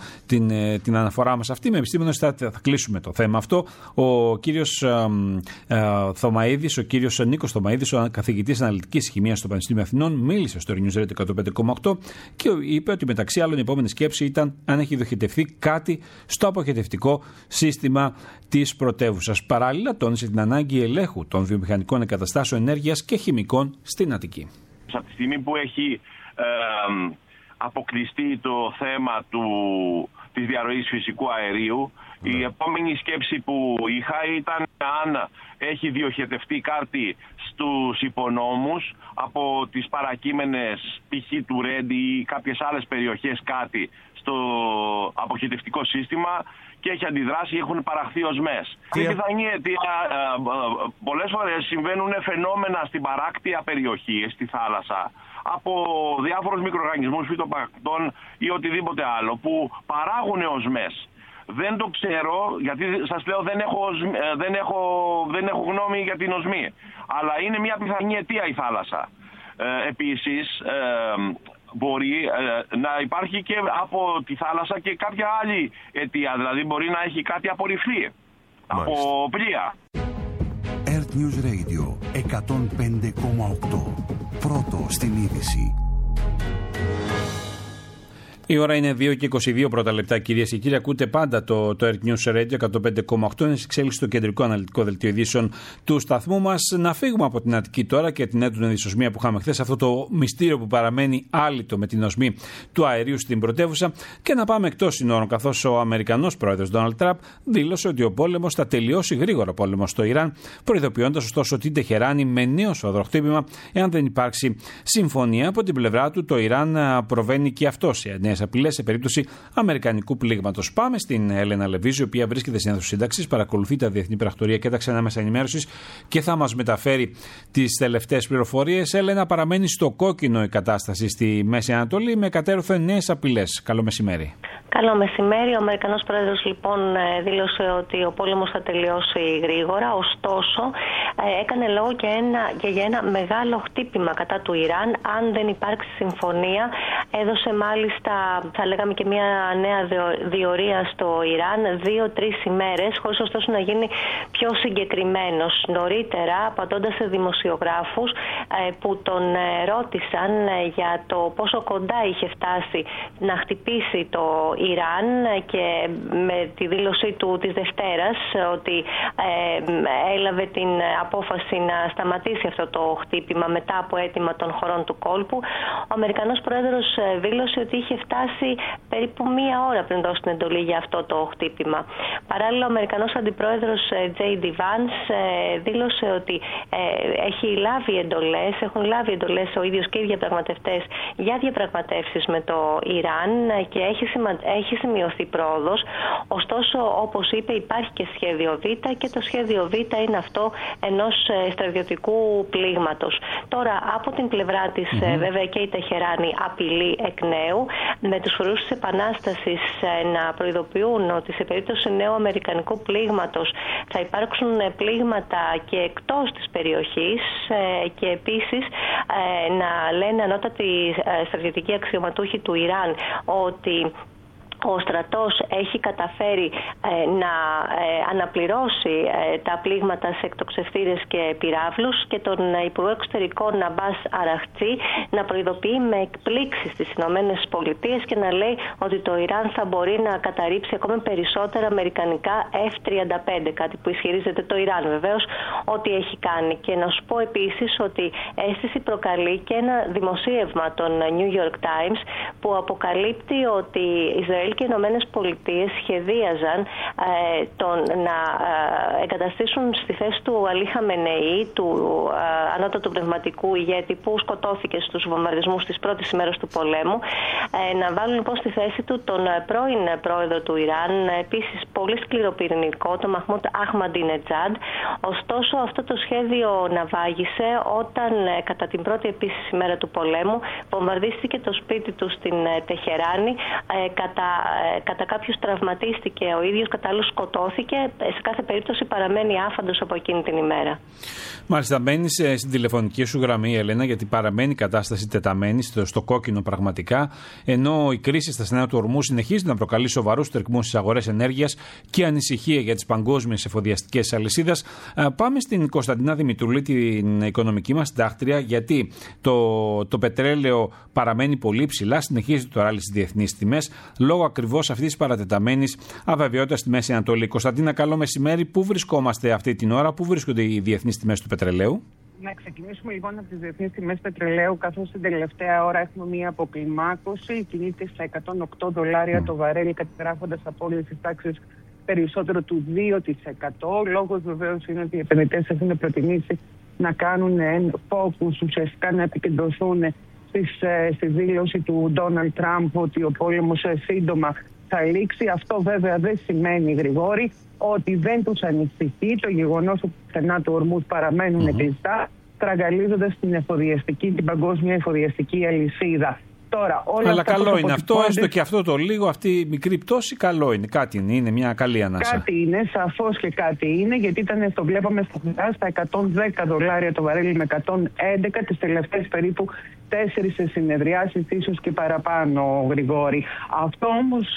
την αναφορά μας αυτή. Με επιστήμονες θα κλείσουμε το θέμα αυτό. Ο κύριος Θωμαίδης, ο κύριος Νίκος Θωμαίδης, ο καθηγητής αναλυτικής χημείας στο Πανεπιστήμιο Αθηνών, μίλησε στο News Radio 105,8 και είπε ότι μεταξύ άλλων η επόμενη σκέψη ήταν αν έχει διοχετευθεί κάτι στο αποχετευτικό σύστημα της πρωτεύουσας. Παράλληλα, τόνισε την ανάγκη ελέγχου των βιομηχανικών εγκαταστάσεων ενέργειας και χημικών στην Αττική. Από τη στιγμή που έχει αποκλειστεί το θέμα της διαρροής φυσικού αερίου, η επόμενη σκέψη που είχα ήταν αν έχει διοχετευτεί κάτι στους υπονόμους από τις παρακείμενες π.χ. του Ρέντι ή κάποιες άλλες περιοχές κάτι στο αποχετευτικό σύστημα και έχει αντιδράσει ή έχουν παραχθεί οσμές. Η πιθανή αιτία, πολλές φορές συμβαίνουν φαινόμενα στην παράκτια περιοχή, στη θάλασσα, από διάφορους μικροοργανισμούς, φυτοπαρακτών ή οτιδήποτε άλλο που παράγουν οσμές. Δεν το ξέρω, γιατί σας λέω δεν έχω γνώμη για την οσμή. Αλλά είναι μια πιθανή αιτία η θάλασσα. Επίσης, μπορεί να υπάρχει και από τη θάλασσα και κάποια άλλη αιτία. Δηλαδή μπορεί να έχει κάτι απορριφθεί από πλοία. Earth News Radio 105,8. Πρώτο στην είδηση. Η ώρα είναι 2 και 22 πρώτα λεπτά, κυρίες και κύριοι. Ακούτε πάντα το Earth News Radio 105,8. Είναι σε εξέλιξη στο κεντρικό αναλυτικό δελτίο ειδήσεων του σταθμού μας. Να φύγουμε από την Αττική τώρα και την έντονη δυσοσμία που είχαμε χθες, αυτό το μυστήριο που παραμένει άλυτο με την οσμή του αερίου στην πρωτεύουσα, και να πάμε εκτός συνόρων, καθώς ο Αμερικανός πρόεδρος Ντόναλντ Τραμπ δήλωσε ότι ο πόλεμος θα τελειώσει γρήγορα, πόλεμος στο Ιράν, προειδοποιώντας ωστόσο την Τεχεράνη με νέο σφοδροχτύπημα εάν δεν υπάρξει συμφωνία. Από την πλευρά του, το Ιράν προβαίνει και αυτό σε νέες απειλές σε περίπτωση αμερικανικού πλήγματος. Πάμε στην Έλενα Λεβίζη, η οποία βρίσκεται στην αίθουσα σύνταξης, παρακολουθεί τα διεθνή πρακτορία και τα ξένα μέσα ενημέρωσης και θα μας μεταφέρει τις τελευταίες πληροφορίες. Έλενα, παραμένει στο κόκκινο η κατάσταση στη Μέση Ανατολή με κατέρωθεν νέες απειλές. Καλό μεσημέρι. Καλό μεσημέρι. Ο Αμερικανός πρόεδρος λοιπόν δήλωσε ότι ο πόλεμος θα τελειώσει γρήγορα, ωστόσο έκανε λόγο και για ένα μεγάλο χτύπημα κατά του Ιράν αν δεν υπάρξει συμφωνία. Έδωσε μάλιστα, θα λέγαμε, και μια νέα διορία στο Ιράν, 2-3 ημέρες, χωρίς ωστόσο να γίνει πιο συγκεκριμένος. Νωρίτερα, απαντώντας σε δημοσιογράφους που τον ρώτησαν για το πόσο κοντά είχε φτάσει να χτυπήσει το Ιράν, και με τη δήλωσή του της Δευτέρας ότι έλαβε την απόφαση να σταματήσει αυτό το χτύπημα μετά από αίτημα των χωρών του κόλπου, ο Αμερικανός πρόεδρος δήλωσε ότι είχε φτάσει περίπου μία ώρα πριν δώσει την εντολή για αυτό το χτύπημα. Παράλληλα, ο Αμερικανός αντιπρόεδρος J.D. Vance δήλωσε ότι έχουν λάβει εντολές ο ίδιος και οι διαπραγματευτές για διαπραγματεύσεις με το Ιράν και έχει σημειωθεί πρόοδος. Ωστόσο, όπως είπε, υπάρχει και σχέδιο Β, και το σχέδιο Β είναι αυτό ενός στρατιωτικού πλήγματος. Τώρα, από την πλευρά της, βέβαια, και η Τεχεράνη απειλεί εκ νέου, με τους φορούς της Επανάστασης να προειδοποιούν ότι σε περίπτωση νέου αμερικανικού πλήγματος θα υπάρξουν πλήγματα και εκτός της περιοχής, και επίσης να λένε ανώτατοι στρατιωτικοί αξιωματούχοι του Ιράν ότι ο στρατός έχει καταφέρει να αναπληρώσει τα πλήγματα σε εκτοξευτήρες και πυράβλους, και τον Υπουργό Εξωτερικών Αμπάς Αραχτζή να προειδοποιεί με εκπλήξεις στις Ηνωμένες Πολιτείες και να λέει ότι το Ιράν θα μπορεί να καταρρύψει ακόμη περισσότερα αμερικανικά F-35, κάτι που ισχυρίζεται το Ιράν βεβαίως ότι έχει κάνει. Και να σου πω επίσης ότι αίσθηση προκαλεί και ένα δημοσίευμα των New York Times που αποκαλύπτει ότι Ισραήλ και οι Ηνωμένες Πολιτείες σχεδίαζαν να εγκαταστήσουν στη θέση του Αλή Χαμενεή, του ανώτατου πνευματικού ηγέτη που σκοτώθηκε στους βομβαρδισμούς της πρώτης ημέρας του πολέμου, να βάλουν λοιπόν στη θέση του τον πρώην πρόεδρο του Ιράν, επίσης πολύ σκληροπυρηνικό, τον Μαχμούντ Αχμαντινετζάντ. Ωστόσο, αυτό το σχέδιο ναυάγησε όταν κατά την πρώτη επίσης ημέρα του πολέμου βομβαρδίστηκε το σπίτι του στην Τεχεράνη. Κατά κάποιους τραυματίστηκε ο ίδιος, κατά άλλους σκοτώθηκε. Σε κάθε περίπτωση παραμένει άφαντος από εκείνη την ημέρα. Μάλιστα, μπαίνεις στην τηλεφωνική σου γραμμή, Ελένα, γιατί παραμένει η κατάσταση τεταμένη στο κόκκινο πραγματικά, ενώ η κρίση στα στενά του ορμού συνεχίζει να προκαλεί σοβαρούς τερκμούς στις αγορές ενέργειας και ανησυχία για τις παγκόσμιες εφοδιαστικές αλυσίδες. Πάμε στην Κωνσταντίνα Δημητρούλη, την οικονομική μας συντάκτρια, γιατί το πετρέλαιο παραμένει πολύ ψηλά, συνεχίζει το ράλι στις διεθνείς τιμές, λόγω ακριβώς αυτής της παρατεταμένης αβεβαιότητας στη Μέση Ανατολή. Κωνσταντίνα, καλό μεσημέρι. Πού βρισκόμαστε αυτή την ώρα, πού βρίσκονται οι διεθνείς τιμές του πετρελαίου? Να ξεκινήσουμε λοιπόν από τις διεθνείς τιμές πετρελαίου, καθώς την τελευταία ώρα έχουμε μία αποκλιμάκωση. Κινείται στα $108 το βαρέλι, καταγράφοντας απώλειες της τάξης περισσότερο του 2%. Λόγος βεβαίως είναι ότι οι επενδυτές έχουν προτιμήσει να κάνουν focus, ουσιαστικά να επικεντρωθούν στη δήλωση του Ντόναλντ Τραμπ ότι ο πόλεμος σύντομα θα λήξει. Αυτό βέβαια δεν σημαίνει, Γρηγόρη, ότι δεν τους ανησυχεί το γεγονός ότι στενά του ορμούς παραμένουν κλειστά, τραγαλίζοντας την παγκόσμια εφοδιαστική αλυσίδα. Τώρα, αλλά καλό είναι αυτό, έστω και αυτό το λίγο, αυτή η μικρή πτώση, καλό είναι. Κάτι είναι μια καλή ανάσα. Κάτι είναι, σαφώς και κάτι είναι, γιατί το βλέπαμε σταθερά στα $110 το βαρέλι με 111 τις τελευταίες περίπου 4 συνεδριάσεις, ίσως και παραπάνω, Γρηγόρη. Αυτό όμως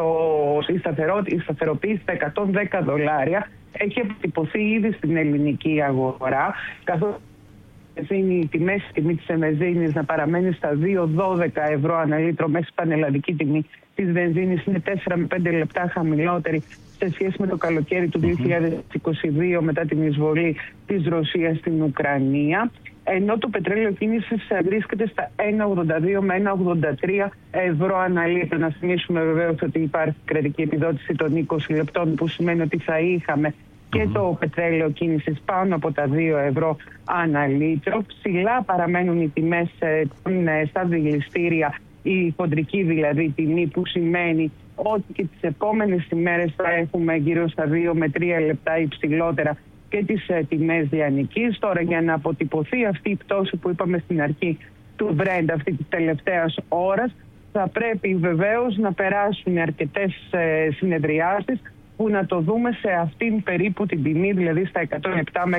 η σταθεροποίηση στα $110 έχει αποτυπωθεί ήδη στην ελληνική αγορά, καθώς η τιμή της βενζίνης να παραμένει στα 2,12 ευρώ ανά λίτρο, μέσα στην πανελλαδική τιμή της βενζίνης είναι 4 με 5 λεπτά χαμηλότερη σε σχέση με το καλοκαίρι του 2022 μετά την εισβολή της Ρωσίας στην Ουκρανία. Ενώ το πετρέλαιο κίνησης βρίσκεται στα 1,82 με 1,83 ευρώ ανά λίτρο. Να θυμίσουμε βεβαίως ότι υπάρχει κρατική επιδότηση των 20 λεπτών, που σημαίνει ότι θα είχαμε και το πετρέλαιο κίνησης πάνω από τα 2 ευρώ ανά λίτρο. Ψηλά παραμένουν οι τιμές στα δηληστήρια, η χοντρική δηλαδή τιμή, που σημαίνει ότι και τις επόμενες ημέρες θα έχουμε γύρω στα 2 με 3 λεπτά υψηλότερα και τις τιμές διανοικής. Τώρα, για να αποτυπωθεί αυτή η πτώση που είπαμε στην αρχή του Brent αυτή της τελευταίας ώρας, θα πρέπει βεβαίως να περάσουν αρκετές συνεδριάσεις που να το δούμε σε αυτήν περίπου την τιμή, δηλαδή στα 107 με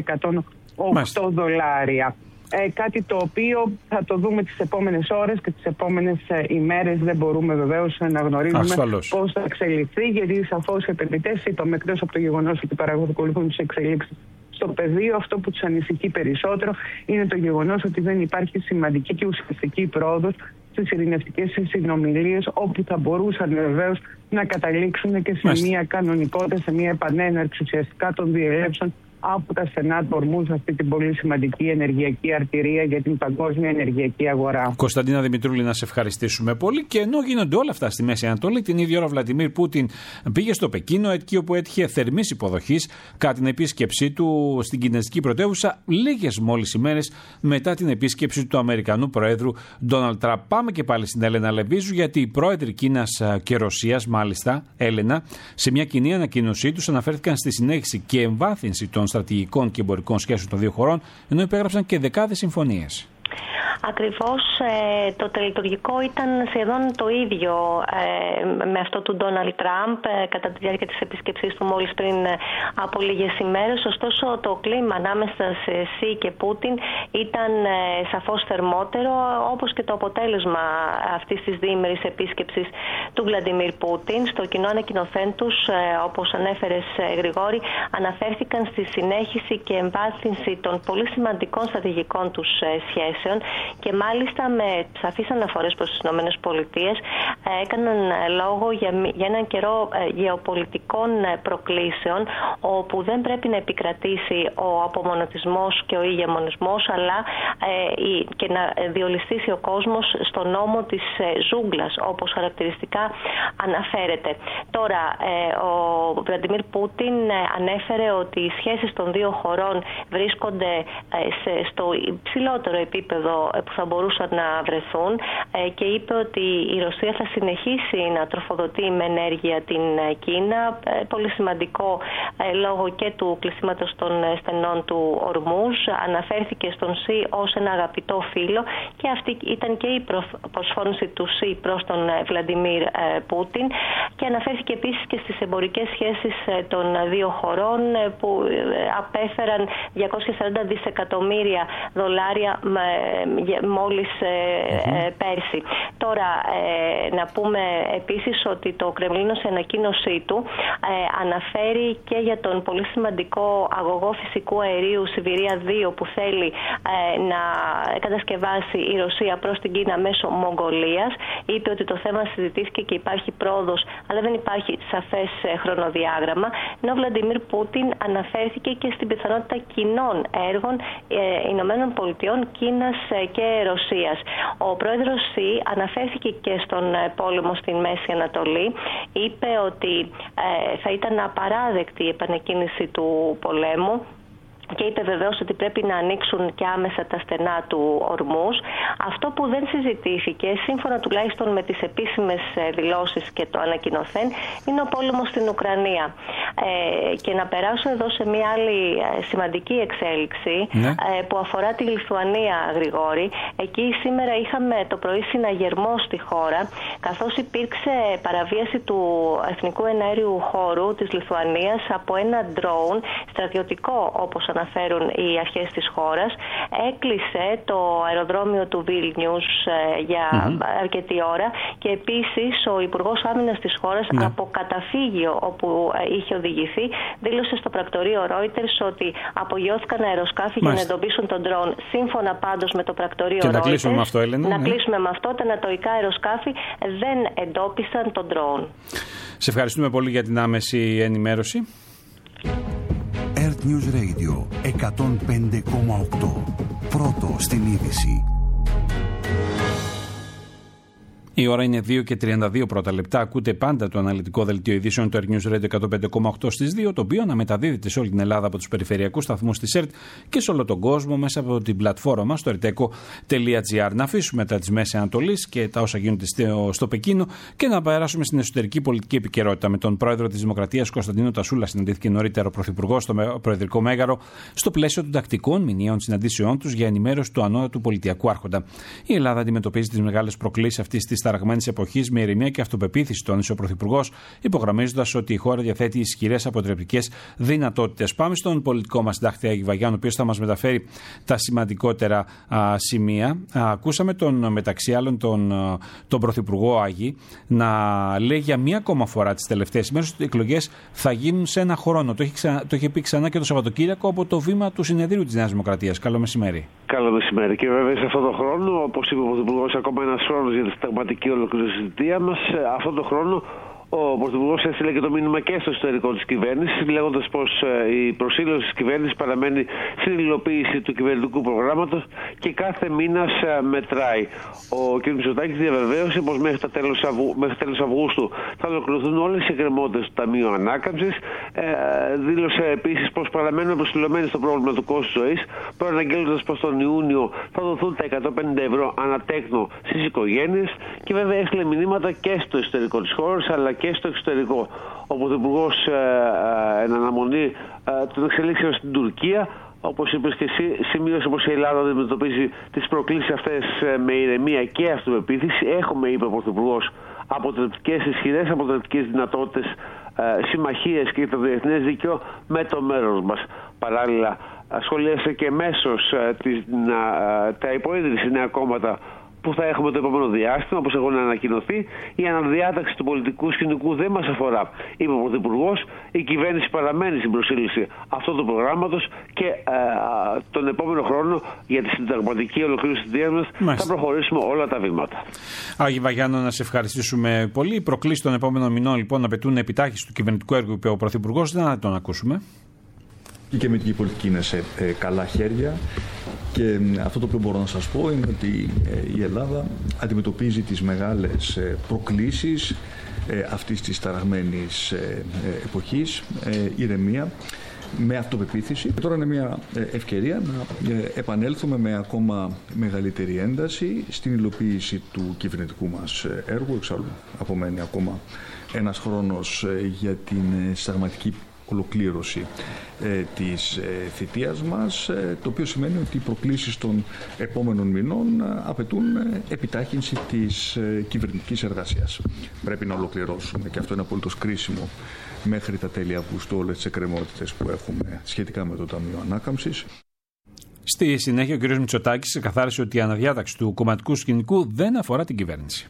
108 δολάρια. Κάτι το οποίο θα το δούμε τις επόμενες ώρες και τις επόμενες ημέρες. Δεν μπορούμε βεβαίως να γνωρίζουμε πώς θα εξελιχθεί, γιατί σαφώς οι επενδυτές είπαμε, εκτός από το γεγονός ότι παρακολουθούν τις εξελίξεις στο πεδίο, αυτό που τους ανησυχεί περισσότερο είναι το γεγονός ότι δεν υπάρχει σημαντική και ουσιαστική πρόοδος στις ειρηνευτικές συνομιλίες, όπου θα μπορούσαν βεβαίως να καταλήξουν και σε μια κανονικότητα, σε μια επανέναρξη ουσιαστικά των διελεύσεων από τα στενά του Ορμούζ, αυτή την πολύ σημαντική ενεργειακή αρτηρία για την παγκόσμια ενεργειακή αγορά. Κωνσταντίνα Δημητρούλη, να σε ευχαριστήσουμε πολύ. Και ενώ γίνονται όλα αυτά στη Μέση Ανατολή, την ίδια ώρα ο Βλαντιμίρ Πούτιν πήγε στο Πεκίνο, εκεί όπου έτυχε θερμής υποδοχής κατά την επίσκεψή του στην κινέζικη πρωτεύουσα, λίγες μόλις ημέρες μετά την επίσκεψη του Αμερικανού Προέδρου Ντόναλντ Τραμπ. Πάμε και πάλι στην Έλενα Λεβίζου, γιατί οι πρόεδροι Κίνας και Ρωσίας, μάλιστα, Έλενα, σε μια κοινή ανακοίνωσή τους αναφέρθηκαν στη συνέχιση και εμβάθυνση των στρατηγικών και εμπορικών σχέσεων των δύο χωρών, ενώ υπέγραψαν και δεκάδες συμφωνίες. Ακριβώς, το τελετουργικό ήταν σχεδόν το ίδιο με αυτό του Ντόναλντ Τραμπ κατά τη διάρκεια της επίσκεψής του μόλις πριν από λίγες ημέρες. Ωστόσο, το κλίμα ανάμεσα σε Σι και Πούτιν ήταν σαφώς θερμότερο, όπως και το αποτέλεσμα αυτής της διήμερης επίσκεψης του Βλαντιμίρ Πούτιν. Στο κοινό ανακοινωθέν τους, όπως ανέφερες, Γρηγόρη, αναφέρθηκαν στη συνέχιση και εμβάθυνση των πολύ σημαντικών στρατηγικών τους σχέσεων, και μάλιστα με σαφείς αναφορές προς τις ΗΠΑ έκαναν λόγο για έναν καιρό γεωπολιτικών προκλήσεων, όπου δεν πρέπει να επικρατήσει ο απομονωτισμός και ο ηγεμονισμός, αλλά και να διολυστήσει ο κόσμος στο νόμο της ζούγκλας, όπως χαρακτηριστικά αναφέρεται. Τώρα, ο Βλαντιμίρ Πούτιν ανέφερε ότι οι σχέσεις των δύο χωρών βρίσκονται στο υψηλότερο επίπεδο που θα μπορούσαν να βρεθούν, και είπε ότι η Ρωσία θα συνεχίσει να τροφοδοτεί με ενέργεια την Κίνα, πολύ σημαντικό λόγω και του κλεισίματος των στενών του Ορμούζ. Αναφέρθηκε στον Σι ως ένα αγαπητό φίλο, και αυτή ήταν και η προσφώνηση του Σι προς τον Βλαντιμίρ Πούτιν, και αναφέρθηκε επίσης και στις εμπορικές σχέσεις των δύο χωρών, που απέφεραν 240 δισεκατομμύρια δολάρια μόλις πέρσι. Τώρα, να πούμε επίσης ότι το Κρεμλίνο σε ανακοίνωσή του αναφέρει και για τον πολύ σημαντικό αγωγό φυσικού αερίου Σιβηρία 2 που θέλει να κατασκευάσει η Ρωσία προς την Κίνα μέσω Μογγολίας. Είπε ότι το θέμα συζητήθηκε και υπάρχει πρόοδος, αλλά δεν υπάρχει σαφές χρονοδιάγραμμα. Ενώ ο Βλαντιμίρ Πούτιν αναφέρθηκε και στην πιθανότητα κοινών έργων Ηνωμένων Πολιτειών, Κίνας και Ρωσίας. Ο πρόεδρος Σι αναφέρθηκε και στον πόλεμο στην Μέση Ανατολή. Είπε ότι θα ήταν απαράδεκτη η επανεκκίνηση του πολέμου, και είπε βεβαίως ότι πρέπει να ανοίξουν και άμεσα τα στενά του Ορμούζ. Αυτό που δεν συζητήθηκε, σύμφωνα τουλάχιστον με τις επίσημες δηλώσεις και το ανακοινωθέν, είναι ο πόλεμος στην Ουκρανία. Και να περάσω εδώ σε μια άλλη σημαντική εξέλιξη που αφορά τη Λιθουανία, Γρηγόρη. Εκεί σήμερα είχαμε το πρωί συναγερμό στη χώρα, καθώς υπήρξε παραβίαση του εθνικού εναέριου χώρου της Λιθουανίας από ένα ντρόουν στρατιωτικό, όπως αναφέρουν οι αρχές της χώρας. Έκλεισε το αεροδρόμιο του Βίλνιους για αρκετή ώρα και επίσης ο Υπουργός Άμυνας της χώρας από καταφύγιο όπου είχε οδηγηθεί δήλωσε στο πρακτορείο Reuters ότι απογειώθηκαν αεροσκάφη για να εντοπίσουν τον ντρόουν. Σύμφωνα πάντως με το πρακτορείο Reuters, να κλείσουμε με αυτό, Έλενα. Να κλείσουμε με αυτό, τα νατοϊκά αεροσκάφη δεν εντόπισαν τον ντρόουν. Σε ευχαριστούμε πολύ για την άμεση ενημέρωση. Earth News Radio 105,8. Πρώτο στην είδηση. Η ώρα είναι 2 και 32 πρώτα λεπτά. Ακούτε πάντα το αναλυτικό δελτίο ειδήσεων του Earth News Radio 105,8 στις 2, το οποίο αναμεταδίδεται σε όλη την Ελλάδα από τους περιφερειακούς σταθμούς της ΕΡΤ και σε όλο τον κόσμο μέσα από την πλατφόρμα μας στο erteco.gr. Να αφήσουμε τα της Μέσης Ανατολής και τα όσα γίνονται στο Πεκίνο και να περάσουμε στην εσωτερική πολιτική επικαιρότητα. Με τον πρόεδρο της Δημοκρατίας Κωνσταντίνο Τασούλα συναντήθηκε νωρίτερα ο πρωθυπουργός στο Προεδρικό Μέγαρο στο πλαίσιο των τακτικών μηνιαίων συναντήσεών τους για ενημέρωση του ανώτατου πολιτιακού άρχοντα. Η Ελλάδα αντιμετωπίζει τις μεγάλες προκλήσεις αυτής της ταραγμένη εποχή με ηρεμία και αυτοπεποίθηση, τόνισε ο Πρωθυπουργός, υπογραμμίζοντας ότι η χώρα διαθέτει ισχυρές αποτρεπτικές δυνατότητες. Πάμε στον πολιτικό μας συντάκτη Άγη Βαγιάννου, ο οποίος θα μας μεταφέρει τα σημαντικότερα σημεία. Ακούσαμε μεταξύ άλλων τον Πρωθυπουργό Άγη να λέει για μία ακόμα φορά τις τελευταίες ημέρες ότι οι εκλογές θα γίνουν σε ένα χρόνο. Το είχε πει ξανά και το Σαββατοκύριακο από το βήμα του Συνεδρίου της Νέας Δημοκρατίας. Καλό μεσημέρι. Καλό μεσημέρι. Και βέβαια σε αυτόν τον χρόνο, όπως είπε ο Πρωθυπουργός, ακόμα ένας χρόνος για τη συνταγματική ολοκλήρωση της θητείας μας. Αυτόν τον χρόνο ο Πρωθυπουργός έστειλε και το μήνυμα και στο εσωτερικό της κυβέρνησης, λέγοντας πως η προσήλωση της κυβέρνησης παραμένει στην υλοποίηση του κυβερνητικού προγράμματος και κάθε μήνας μετράει. Ο κ. Μητσοτάκης διαβεβαίωσε πως μέχρι τέλος Αυγούστου θα ολοκληρωθούν όλες οι εκκρεμότητες του Ταμείου Ανάκαμψης. Δήλωσε επίσης πως παραμένουν προσιλωμένοι στο πρόβλημα του κόστους ζωής, προαναγγέλλοντας πως τον Ιούνιο θα δοθούν τα 150 ευρώ ανατέκνο στις οικογένειες και βέβαια έστειλε μηνύματα και στο εσωτερικό της χώρας αλλά και στο εξωτερικό. Ο Πρωθυπουργός εν αναμονή των εξελίξεων στην Τουρκία, όπως είπες και εσύ, σημείωσε πως η Ελλάδα αντιμετωπίζει τις προκλήσεις αυτές με ηρεμία και αυτοπεποίθηση. Έχουμε, είπε ο Πρωθυπουργός, ισχυρές αποτρεπτικές δυνατότητες, συμμαχίες και το διεθνές δίκαιο με το μέρος μας. Παράλληλα, σχολίασε και μέσως τα υποίδρυση νέα κόμματα που θα έχουμε το επόμενο διάστημα, όπως έχουν ανακοινωθεί. Η αναδιάταξη του πολιτικού σκηνικού δεν μας αφορά, είπε ο Πρωθυπουργός. Η κυβέρνηση παραμένει στην προσήλωση αυτού του προγράμματος και τον επόμενο χρόνο για τη συνταγματική ολοκλήρωση της θητείας μας θα προχωρήσουμε όλα τα βήματα. Άγη Βαγιάννου, να σε ευχαριστήσουμε πολύ. Οι προκλήσεις των επόμενων μηνών λοιπόν απαιτούν επιτάχυνση του κυβερνητικού έργου, είπε ο Πρωθυπουργός. Να τον ακούσουμε. Η κυβερνητική πολιτική είναι σε καλά χέρια και αυτό το οποίο μπορώ να σας πω είναι ότι η Ελλάδα αντιμετωπίζει τις μεγάλες προκλήσεις αυτής της ταραγμένης εποχής, ηρεμία, με αυτοπεποίθηση. Τώρα είναι μια ευκαιρία να επανέλθουμε με ακόμα μεγαλύτερη ένταση στην υλοποίηση του κυβερνητικού μας έργου. Εξάλλου απομένει ακόμα ένας χρόνος για την συνταγματική ολοκλήρωση της θητείας μας, το οποίο σημαίνει ότι οι προκλήσεις των επόμενων μηνών απαιτούν επιτάχυνση της κυβερνητικής εργασίας. Πρέπει να ολοκληρώσουμε, και αυτό είναι απολύτως κρίσιμο, μέχρι τα τέλη Αυγούστου όλες τις εκκρεμότητες που έχουμε σχετικά με το Ταμείο Ανάκαμψης. Στη συνέχεια ο κ. Μητσοτάκης ξεκαθάρισε ότι η αναδιάταξη του κομματικού σκηνικού δεν αφορά την κυβέρνηση.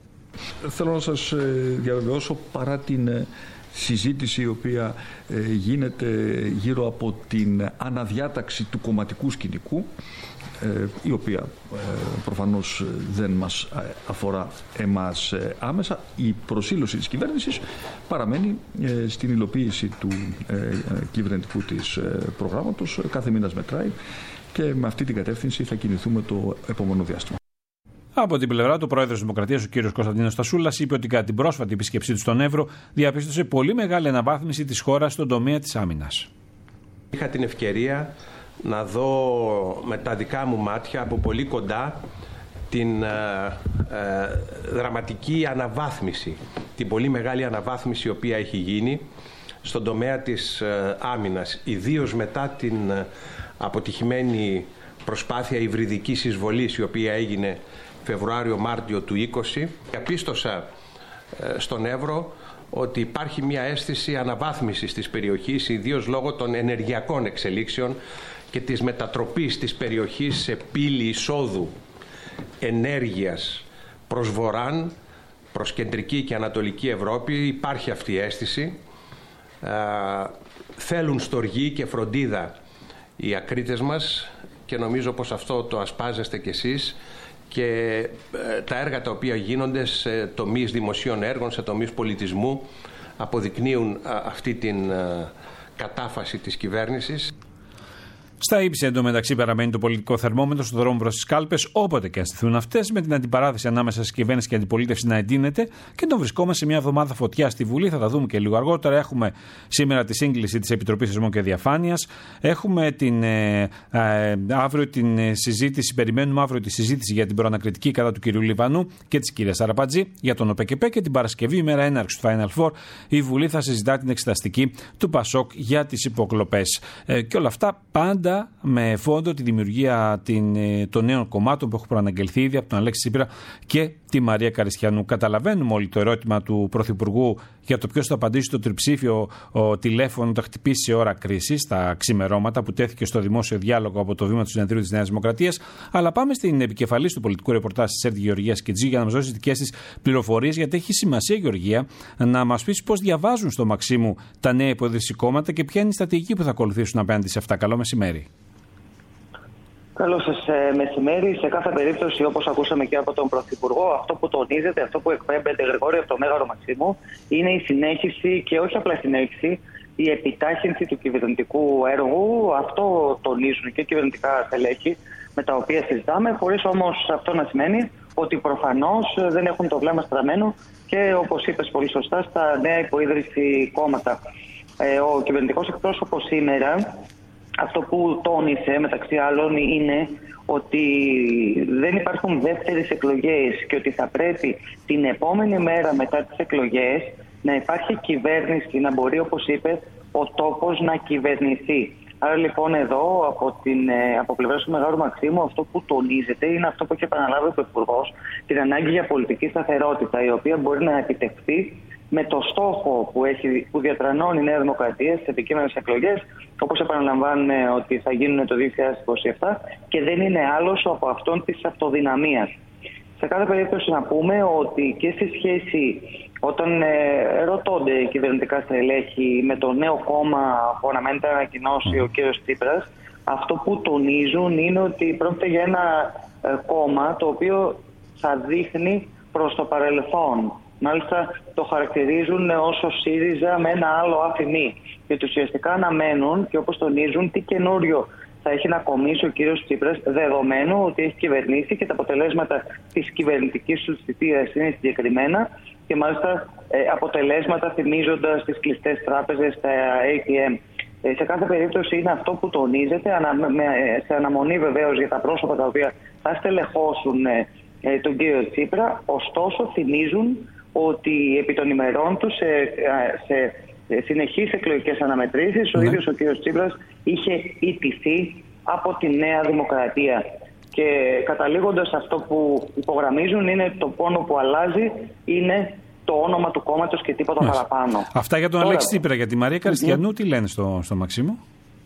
Θέλω να σας διαβεβαιώσω, παρά την συζήτηση η οποία γίνεται γύρω από την αναδιάταξη του κομματικού σκηνικού, η οποία προφανώς δεν μας αφορά εμάς άμεσα, η προσήλωση της κυβέρνησης παραμένει στην υλοποίηση του κυβερνητικού της προγράμματος. Κάθε μήνας μετράει και με αυτή την κατεύθυνση θα κινηθούμε το επόμενο διάστημα. Από την πλευρά του, ο πρόεδρος της Δημοκρατίας, ο κ. Κωνσταντίνος Τασούλας, είπε ότι κατά την πρόσφατη επίσκεψή του στον Εύρο διαπίστωσε πολύ μεγάλη αναβάθμιση της χώρας στον τομέα της άμυνας. Είχα την ευκαιρία να δω με τα δικά μου μάτια από πολύ κοντά την δραματική αναβάθμιση, την πολύ μεγάλη αναβάθμιση η οποία έχει γίνει στον τομέα της άμυνας, ιδίως μετά την αποτυχημένη προσπάθεια υβριδικής εισβολής η οποία έγινε Φεβρουάριο-Μάρτιο του 2020. Διαπίστωσα στον Εύρο ότι υπάρχει μια αίσθηση αναβάθμισης της περιοχής, ιδίως λόγω των ενεργειακών εξελίξεων και της μετατροπής της περιοχής σε πύλη εισόδου ενέργειας προς βορράν, προς κεντρική και ανατολική Ευρώπη. Υπάρχει αυτή η αίσθηση. Θέλουν στοργή και φροντίδα οι ακρίτες μας και νομίζω πως αυτό το ασπάζεστε κι εσείς, και τα έργα τα οποία γίνονται σε τομείς δημοσίων έργων, σε τομείς πολιτισμού, αποδεικνύουν αυτή την κατάφαση της κυβέρνησης. Στα ύψη εντωμεταξύ παραμένει το πολιτικό θερμόμετρο στον δρόμο προς τις κάλπες, όποτε και αν στηθούν αυτές, με την αντιπαράθεση ανάμεσα στις κυβέρνηση και αντιπολίτευση να εντείνεται, και τον βρισκόμαστε σε μια εβδομάδα φωτιά στη Βουλή. Θα τα δούμε και λίγο αργότερα. Έχουμε σήμερα τη σύγκληση της Επιτροπής Θεσμών και Διαφάνειας. Έχουμε αύριο την συζήτηση, περιμένουμε αύριο τη συζήτηση για την προανακριτική κατά του κυρίου Λιβανού και της κυρίας Αραπατζή για τον ΟΠΕΚΕΠΕ, και την Παρασκευή, ημέρα έναρξη του Final Four, η Βουλή θα συζητά την εξεταστική του Πασόκ για τις υποκλοπές. Και όλα αυτά πάντα με φόντο τη δημιουργία των νέων κομμάτων που έχουν προαναγγελθεί ήδη από τον Αλέξη Τσίπρα και τη Μαρία Καριστιανού. Καταλαβαίνουμε όλοι το ερώτημα του Πρωθυπουργού για το ποιος θα απαντήσει στο τριψήφιο τηλέφωνο, θα χτυπήσει σε ώρα κρίσης, τα ξημερώματα που τέθηκε στο δημόσιο διάλογο από το βήμα του Συνεδρίου της Νέας Δημοκρατίας. Αλλά πάμε στην επικεφαλής του πολιτικού ρεπορτάζ της ΕΡΤ, Γεωργία Σκιτζή, για να μας δώσει δικές της πληροφορίες, γιατί έχει σημασία, Γεωργία, να μας πεις πώς διαβάζουν στο Μαξίμου τα νέα υπόδειξη κόμματα και ποια είναι η στρατηγική που θα ακολουθήσουν απέναντι σε αυτά. Καλό μεσημέρι. Καλό σας μεσημέρι. Σε κάθε περίπτωση, όπως ακούσαμε και από τον Πρωθυπουργό, αυτό που τονίζεται, αυτό που εκπέμπεται, Γρηγόρη, από το Μέγαρο Μαξίμου, είναι η συνέχιση, και όχι απλά συνέχιση, η επιτάχυνση του κυβερνητικού έργου. Αυτό τονίζουν και κυβερνητικά στελέχη με τα οποία συζητάμε, χωρίς όμως αυτό να σημαίνει ότι προφανώς δεν έχουν το βλέμμα στραμμένο και, όπως είπες πολύ σωστά, στα νέα υποίδρυση κόμματα. Ο κυβερνητικός εκπρόσωπος σήμερα, αυτό που τόνισε μεταξύ άλλων, είναι ότι δεν υπάρχουν δεύτερες εκλογές και ότι θα πρέπει την επόμενη μέρα μετά τις εκλογές να υπάρχει κυβέρνηση, να μπορεί, όπως είπε, ο τόπος να κυβερνηθεί. Άρα λοιπόν εδώ από πλευράς του Μεγάλου Μαξίμου αυτό που τονίζεται είναι αυτό που έχει επαναλάβει ο Πρωθυπουργός, την ανάγκη για πολιτική σταθερότητα, η οποία μπορεί να επιτευχθεί με το στόχο που διατρανώνει η Νέα Δημοκρατία στις επικείμενες εκλογές, όπως επαναλαμβάνουν ότι θα γίνουν το 2027, και δεν είναι άλλος από αυτόν της αυτοδυναμίας. Σε κάθε περίπτωση να πούμε ότι και στη σχέση όταν ρωτώνται οι κυβερνητικά στελέχη με το νέο κόμμα που αναμένεται να ανακοινώσει ο κ. Τσίπρας, αυτό που τονίζουν είναι ότι πρόκειται για ένα κόμμα το οποίο θα δείχνει προς το παρελθόν. Μάλιστα το χαρακτηρίζουν ως ο ΣΥΡΙΖΑ με ένα άλλο αφημί. Γιατί ουσιαστικά αναμένουν, και όπως τονίζουν, τι καινούριο θα έχει να κομίσει ο κύριος Τσίπρας, δεδομένου ότι έχει κυβερνήσει και τα αποτελέσματα της κυβερνητικής του θητείας είναι συγκεκριμένα, και μάλιστα αποτελέσματα θυμίζοντας τις κλειστές τράπεζες, τα ATM. Σε κάθε περίπτωση είναι αυτό που τονίζεται, σε αναμονή βεβαίως για τα πρόσωπα τα οποία θα στελεχώσουν τον κύριο Τσίπρα. Ωστόσο θυμίζουν ότι επί των ημερών του σε συνεχείς εκλογικές αναμετρήσεις ο ίδιος ο κύριος Τσίπρας είχε ιτηθεί από τη Νέα Δημοκρατία. Και καταλήγοντας, αυτό που υπογραμμίζουν είναι το πόνο που αλλάζει είναι το όνομα του κόμματος και τίποτα παραπάνω. Αυτά για τον Αλέξη Τσίπρα. Για τη Μαρία Καριστιανού τι λένε στο Μαξίμου?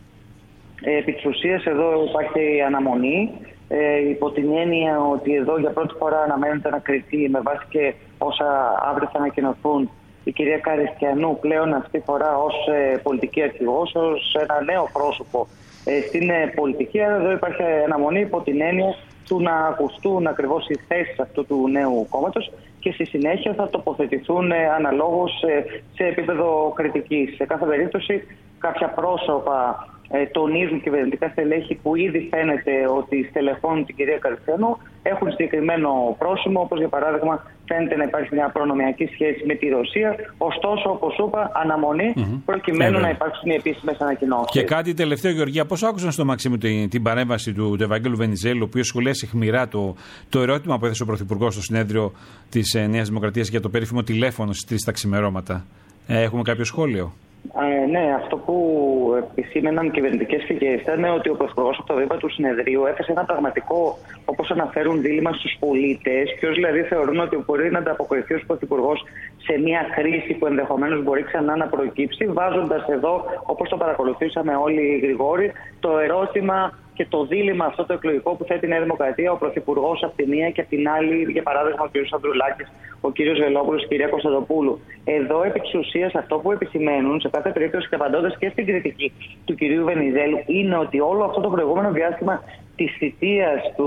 Επί της ουσίας εδώ υπάρχει αναμονή, υπό την έννοια ότι εδώ για πρώτη φορά αναμένεται να κριθεί, με βάση και όσα αύριο θα ανακοινωθούν, η κυρία Καριστιανού πλέον αυτή τη φορά ως πολιτική αρχηγός, ως ένα νέο πρόσωπο στην πολιτική. Εδώ υπάρχει αναμονή υπό την έννοια του να ακουστούν ακριβώς οι θέσεις αυτού του νέου κόμματος και στη συνέχεια θα τοποθετηθούν αναλόγως σε επίπεδο κριτικής. Σε κάθε περίπτωση κάποια πρόσωπα τονίζουν κυβερνητικά στελέχη που ήδη φαίνεται ότι στελεχώνουν την κυρία Καριστιανού, έχουν συγκεκριμένο πρόσημο, όπως για παράδειγμα φαίνεται να υπάρχει μια προνομιακή σχέση με τη Ρωσία. Ωστόσο, όπως είπα, αναμονή προκειμένου να υπάρξουν οι επίσημες ανακοινώσεις. Και κάτι τελευταίο, Γεωργία, πώς άκουσαν στο Μαξίμου την παρέμβαση του Ευαγγέλου Βενιζέλου, ο οποίος σχολίασε αιχμηρά το ερώτημα που έθεσε ο Πρωθυπουργός στο συνέδριο της Νέας Δημοκρατίας για το περίφημο τηλέφωνο στις 3 τα ξημερώματα. Έχουμε κάποιο σχόλιο? Ναι, αυτό που επισήμεναν κυβερνητικές πηγές ήταν ότι ο Πρωθυπουργός από το βήμα του συνεδρίου έθεσε ένα πραγματικό, όπως αναφέρουν, δίλημμα στους πολίτες. Ποιος δηλαδή θεωρούν ότι μπορεί να ανταποκριθεί ως Πρωθυπουργός σε μια κρίση που ενδεχομένως μπορεί ξανά να προκύψει, βάζοντας εδώ, όπως το παρακολουθήσαμε όλοι οι Γρηγόροι, το ερώτημα και το δίλημμα αυτό το εκλογικό που θέτει η Νέα Δημοκρατία, ο Πρωθυπουργός από τη μία και από την άλλη, για παράδειγμα, ο κ. Ανδρουλάκης, ο κ. Βελόπουλος, η κυρία Κωνσταντοπούλου. Εδώ, επί της ουσίας, αυτό που επισημαίνουν, σε κάθε περίπτωση και απαντώντας και στην κριτική του κ. Βενιζέλου, είναι ότι όλο αυτό το προηγούμενο διάστημα της θητείας του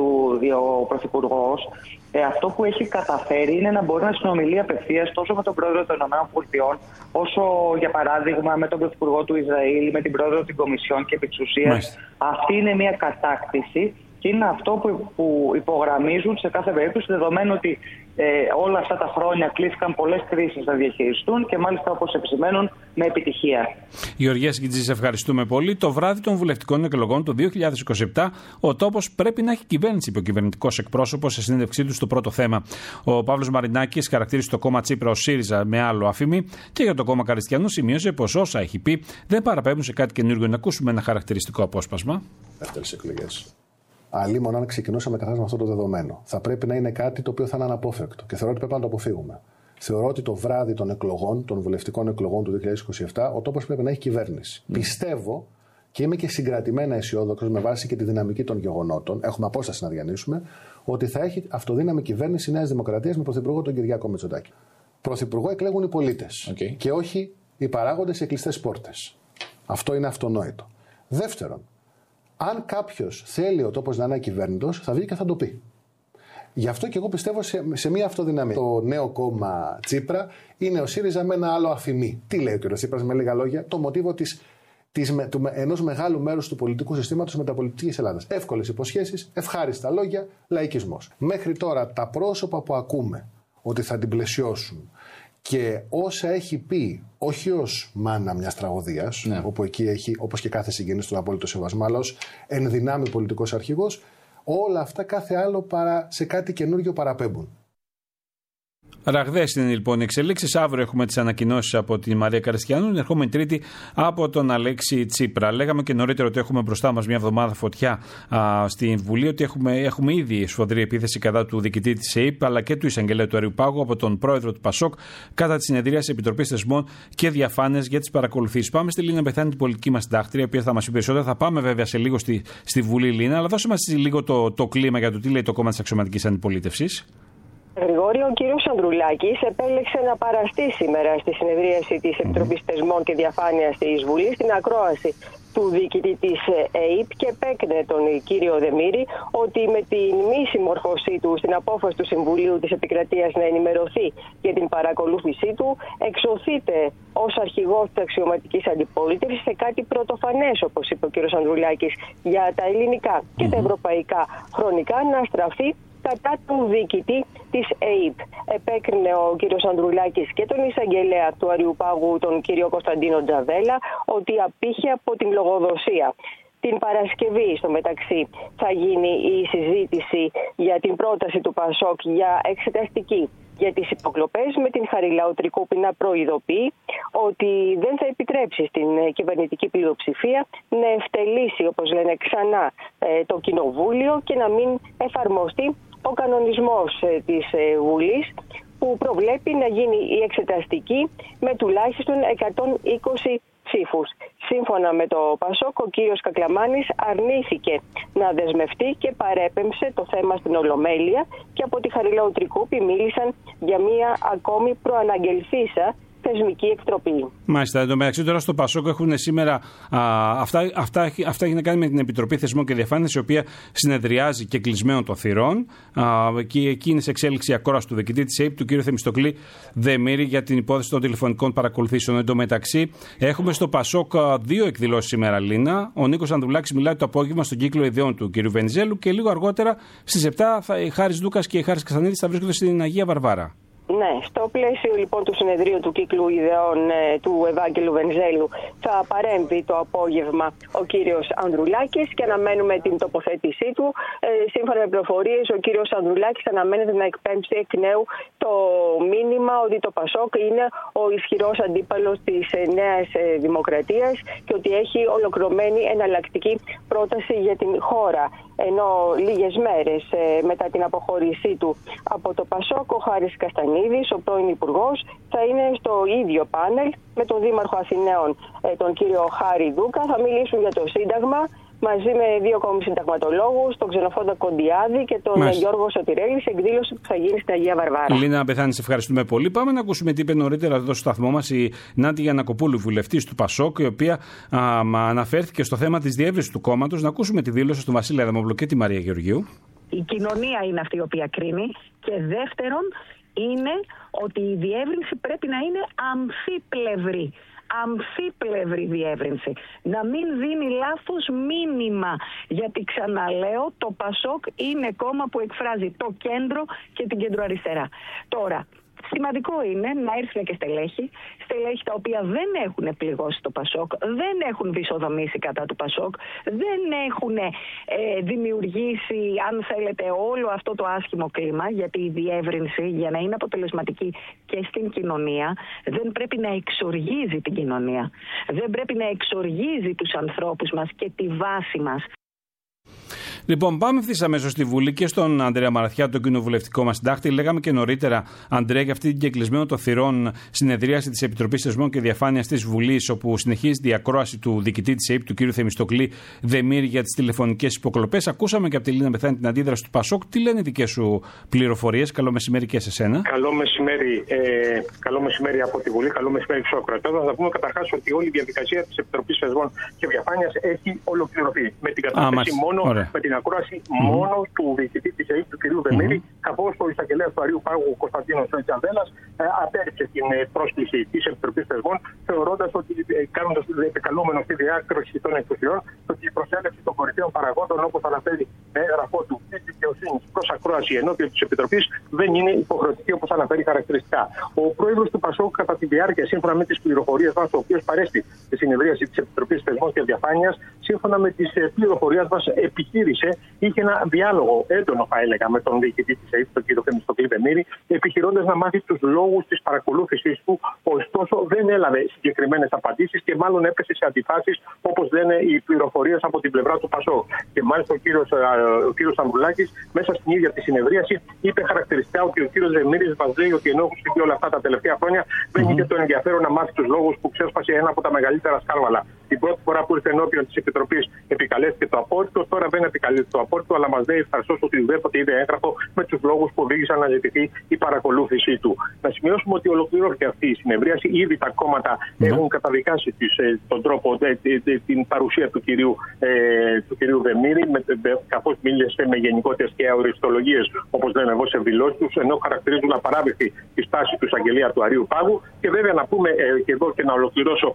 ο Πρωθυπουργός, αυτό που έχει καταφέρει είναι να μπορεί να συνομιλεί απευθείας τόσο με τον πρόεδρο των ΗΠΑ, όσο για παράδειγμα με τον πρωθυπουργό του Ισραήλ, με την πρόεδρο των Κομισιόν, και επί της ουσίας αυτή είναι μια κατάκτηση και είναι αυτό που υπογραμμίζουν σε κάθε περίπτωση, δεδομένου ότι όλα αυτά τα χρόνια κλήθηκαν πολλές κρίσεις να διαχειριστούν και μάλιστα, όπως επισημαίνουν, με επιτυχία. Γεωργία Συγκητζή, σε ευχαριστούμε πολύ. Το βράδυ των βουλευτικών εκλογών το 2027, ο τόπος πρέπει να έχει κυβέρνηση, είπε ο κυβερνητικός εκπρόσωπος σε συνέντευξή του στο πρώτο θέμα. Ο Παύλος Μαρινάκης χαρακτήρισε το κόμμα Τσίπρα ως ΣΥΡΙΖΑ με άλλο αφημί και για το κόμμα Καριστιανού σημείωσε πως όσα έχει πει δεν παραπέμπουν σε κάτι καινούργιο. Να ακούσουμε ένα χαρακτηριστικό απόσπασμα. Δεύτερες εκλογές. Αλλήμον αν ξεκινούσαμε καθώς με αυτό το δεδομένο. Θα πρέπει να είναι κάτι το οποίο θα είναι αναπόφευκτο και θεωρώ ότι πρέπει να το αποφύγουμε. Θεωρώ ότι το βράδυ των εκλογών, των βουλευτικών εκλογών του 2027, ο τόπος πρέπει να έχει κυβέρνηση. Πιστεύω και είμαι και συγκρατημένα αισιόδοξος με βάση και τη δυναμική των γεγονότων, έχουμε απόσταση να διανύσουμε, ότι θα έχει αυτοδύναμη κυβέρνηση Νέας Δημοκρατίας με πρωθυπουργό τον Κυριάκο Μητσοτάκη. Πρωθυπουργό εκλέγουν οι πολίτες και όχι οι παράγοντες σε κλειστές πόρτες. Αυτό είναι αυτονόητο. Δεύτερον, αν κάποιος θέλει ο τόπος να είναι ακυβέρνητος, θα βγει και θα το πει. Γι' αυτό και εγώ πιστεύω σε μια αυτοδυναμία. Το νέο κόμμα Τσίπρα είναι ο ΣΥΡΙΖΑ με ένα άλλο αφημί. Τι λέει ο κ. Τσίπρας με λίγα λόγια? Το μοτίβο ενός μεγάλου μέρους του πολιτικού συστήματος μεταπολιτικής Ελλάδας. Εύκολες υποσχέσεις, ευχάριστα λόγια, λαϊκισμός. Μέχρι τώρα τα πρόσωπα που ακούμε ότι θα την πλαισιώσουν και όσα έχει πει, όχι ως μάνα μιας τραγωδίας, όπου εκεί έχει, όπως και κάθε συγγενής, τον απόλυτο σεβασμό, αλλά ως ενδυνάμει πολιτικός αρχηγός, όλα αυτά κάθε άλλο σε κάτι καινούργιο παραπέμπουν. Ραγδαίες είναι λοιπόν οι εξελίξεις. Αύριο έχουμε τις ανακοινώσεις από τη Μαρία Καριστιανού. Την ερχόμενη Τρίτη από τον Αλέξη Τσίπρα. Λέγαμε και νωρίτερα ότι έχουμε μπροστά μας μια εβδομάδα φωτιά στην Βουλή. Ότι έχουμε ήδη σφοδρή επίθεση κατά του διοικητή της ΕΕΠ αλλά και του εισαγγελέα του Αριουπάγου από τον πρόεδρο του ΠΑΣΟΚ κατά τη συνεδρία της Επιτροπής Θεσμών και Διαφάνειας για τις παρακολουθήσεις. Πάμε στη Λίνα Μπεθάνη, την πολιτική μας συντάκτρια, η οποία θα μας πει περισσότερα. Θα πάμε βέβαια σε λίγο στη Βουλή, Λίνα, αλλά δώσε μας λίγο το κλίμα για το τι λέει το κόμμα της αξιωματικής αντιπολίτευσης. Γρηγόρη, ο κύριος Ανδρουλάκης επέλεξε να παραστεί σήμερα στη συνεδρίαση της Επιτροπής Θεσμών και Διαφάνειας της Βουλής στην ακρόαση του διοικητή της ΕΕΠ και επέκρινε τον κύριο Δεμήρη ότι με την μη συμμόρφωσή του στην απόφαση του Συμβουλίου της Επικρατείας να ενημερωθεί για την παρακολούθησή του, εξωθείται ως αρχηγός της αξιωματικής αντιπολίτευσης σε κάτι πρωτοφανές, όπως είπε ο κύριος Ανδρουλάκης, για τα ελληνικά και τα ευρωπαϊκά χρονικά να στραφεί κατά του διοικητή της ΕΕΠ. Επέκρινε ο κύριος Ανδρουλάκης και τον εισαγγελέα του Αριουπάγου, τον κύριο Κωνσταντίνο Τζαβέλα, ότι απήχε από την λογοδοσία. Την Παρασκευή, στο μεταξύ, θα γίνει η συζήτηση για την πρόταση του ΠΑΣΟΚ για εξεταστική για τις υποκλοπές, με την Χαριλάου Τρικούπη να προειδοποιεί ότι δεν θα επιτρέψει στην κυβερνητική πλειοψηφία να ευτελίσει, όπως λένε, ξανά το Κοινοβούλιο και να μην εφαρμοστεί ο κανονισμός της Βουλής που προβλέπει να γίνει η εξεταστική με τουλάχιστον 120 ψήφους. Σύμφωνα με το ΠΑΣΟΚ, ο κύριος Κακλαμάνης αρνήθηκε να δεσμευτεί και παρέπεμψε το θέμα στην Ολομέλεια και από τη Χαριλάου Τρικούπη μίλησαν για μία ακόμη προαναγγελθήσα θεσμική εκτροπή. Μάλιστα. Εν τω μεταξύ, τώρα στο ΠΑΣΟΚ έχουν σήμερα. Αυτά έχει να κάνει με την Επιτροπή Θεσμών και Διαφάνειας, η οποία συνεδριάζει και κλεισμένων των θυρών. Και εκεί είναι σε εξέλιξη η ακρόαση του διοικητή της ΕΕΠ, του κ. Θεμιστοκλή Δεμήρη, για την υπόθεση των τηλεφωνικών παρακολουθήσεων. Εν τω μεταξύ, έχουμε στο ΠΑΣΟΚ δύο εκδηλώσεις σήμερα, Λίνα. Ο Νίκος Ανδρουλάκης μιλάει το απόγευμα στον κύκλο ιδεών του κ. Βενιζέλου και λίγο αργότερα στις 7 η Χάρης Δούκας και η Χάρης Καστανίδης θα βρίσκονται στην Αγία Βαρβάρα. Ναι, στο πλαίσιο λοιπόν του συνεδρίου του κύκλου ιδεών του Ευάγγελου Βενιζέλου θα παρέμβει το απόγευμα ο κύριος Ανδρουλάκης και αναμένουμε την τοποθέτησή του. Σύμφωνα με πληροφορίες, ο κύριος Ανδρουλάκης αναμένεται να εκπέμψει εκ νέου το μήνυμα ότι το ΠΑΣΟΚ είναι ο ισχυρός αντίπαλος της Νέας Δημοκρατίας και ότι έχει ολοκληρωμένη εναλλακτική πρόταση για την χώρα. Ενώ λίγες μέρες μετά την αποχώρησή του από το ΠΑΣΟΚ, ο Χάρης Καστανίδης, ο πρώην Υπουργός, θα είναι στο ίδιο πάνελ με τον Δήμαρχο Αθηναίων, τον κύριο Χάρη Δούκα. Θα μιλήσουν για το Σύνταγμα μαζί με 2 ακόμη συνταγματολόγους, τον Ξενοφόντα Κοντιάδη και τον Γιώργο Σωτηρέλη, σε εκδήλωση που θα γίνει στην Αγία Βαρβάρα. Λίνα Πεθάνη, σε ευχαριστούμε πολύ. Πάμε να ακούσουμε τι είπε νωρίτερα εδώ στο σταθμό μας η Νάντια Γιαννακοπούλου, βουλευτής του ΠΑΣΟΚ, η οποία αναφέρθηκε στο θέμα της διεύρυνσης του κόμματος. Να ακούσουμε τη δήλωση του Βασίλη Αδαμόπουλου και τη Μαρία Γεωργίου. Η κοινωνία είναι αυτή η οποία κρίνει. Και δεύτερον, είναι ότι η διεύρυνση πρέπει να είναι αμφίπλευρη. Αμφίπλευρη διεύρυνση. Να μην δίνει λάθος μήνυμα. Γιατί ξαναλέω, το ΠΑΣΟΚ είναι κόμμα που εκφράζει το κέντρο και την κεντροαριστερά. Τώρα, σημαντικό είναι να έρθουν και στελέχη τα οποία δεν έχουν πληγώσει το ΠΑΣΟΚ, δεν έχουν βυσοδομήσει κατά του ΠΑΣΟΚ, δεν έχουν δημιουργήσει, αν θέλετε, όλο αυτό το άσχημο κλίμα, γιατί η διεύρυνση, για να είναι αποτελεσματική και στην κοινωνία, δεν πρέπει να εξοργίζει την κοινωνία. Δεν πρέπει να εξοργίζει τους ανθρώπους μας και τη βάση μας. Λοιπόν, πάμε ευθύς αμέσως στη Βουλή και στον Ανδρέα Μαραθιά, τον κοινοβουλευτικό μας συντάκτη. Λέγαμε και νωρίτερα, Ανδρέα, για αυτή την κεκλεισμένο των θυρών συνεδρίαση της Επιτροπής Θεσμών και Διαφάνειας της Βουλής, όπου συνεχίζεται η ακρόαση του διοικητή της ΕΕΠ, του κ. Θεμιστοκλή Δεμήρη, για τις τηλεφωνικές υποκλοπές. Ακούσαμε και από τη Λίνα Πεθάνη την αντίδραση του ΠΑΣΟΚ. Τι λένε οι δικές σου πληροφορίες? Καλό μεσημέρι και σε σένα. Καλό μεσημέρι από τη Βουλή, καλό μεσημέρι στους ακροατές. Θα πούμε καταρχάς ότι όλη η διαδικασία της Επιτροπής Θεσμών και Διαφάνειας έχει ολοκληρωθεί. Με την κατάθεση με την ακρόαση μόνο του διοικητή της ΕΕΠ, του κ. Δεμήρη, καθώς ο εισαγγελέας του Αρείου Πάγου, ο Κωνσταντίνος Τσανδέλας, απέρριψε την πρόσκληση της Επιτροπής Θεσμών, θεωρώντας ότι κάνοντας επικαλούμενο στη διάκριση των εξουσιών, ότι η προσέλευση των κορυφαίων παραγόντων, όπως αναφέρει με έγγραφό του της δικαιοσύνης προς ακρόαση ενώπιον της Επιτροπής, δεν είναι υποχρεωτική όπως αναφέρει χαρακτηριστικά. Ο πρόεδρος του ΠΑΣΟΚ, κατά τη διάρκεια, σύμφωνα με τις πληροφορίες μας, ο οποίος παρέστη στη συνεδρίαση της Επιτροπής Θεσμών και Διαφάνειας, σύμφωνα με τις πληροφορίες μας, επιχείρησε, είχε ένα διάλογο έντονο, θα έλεγα, με τον διοικητή της ΕΕΠ, τον κ. Θεμιστοκλή Δεμήρη, επιχειρώντας να μάθει τους λόγους της παρακολούθησης του. Ωστόσο, δεν έλαβε συγκεκριμένες απαντήσεις και μάλλον έπεσε σε αντιφάσεις, όπως λένε οι πληροφορίες από την πλευρά του ΠΑΣΟΚ. Και μάλιστα ο κ. Ανδρουλάκης, μέσα στην ίδια τη συνεδρίαση, είπε χαρακτηριστικά ότι ο κ. Δεμήρης μας λέει ότι ενώ έχει συμβεί όλα αυτά τα τελευταία χρόνια, δεν είχε το ενδιαφέρον να μάθει τους λόγους που ξέσπασε ένα από τα μεγαλύτερα σκάνδαλα. Την πρώτη φορά που ήρθε ενώπιον της Επιτροπής επικαλέστηκε το απόρριτο, τώρα δεν επικαλείται το απόρριτο, αλλά μας λέει ευχαριστώς ότι ουδέποτε είδε έγγραφο με τους λόγους που οδήγησαν να ζητηθεί η παρακολούθησή του. Να σημειώσουμε ότι ολοκληρώθηκε αυτή η συνεδρίαση. Ήδη τα κόμματα έχουν καταδικάσει τον τρόπο, την παρουσία του κυρίου Δεμήρη, καθώς μίλησε με γενικότερες και αοριστολογίες, όπως λένε εγώ, σε δηλώσεις τους, ενώ χαρακτηρίζουν απαράδεκτη τη στάση του εισαγγελέα του Αρείου Πάγου. Και βέβαια να πούμε και εδώ και να ολοκληρώσω,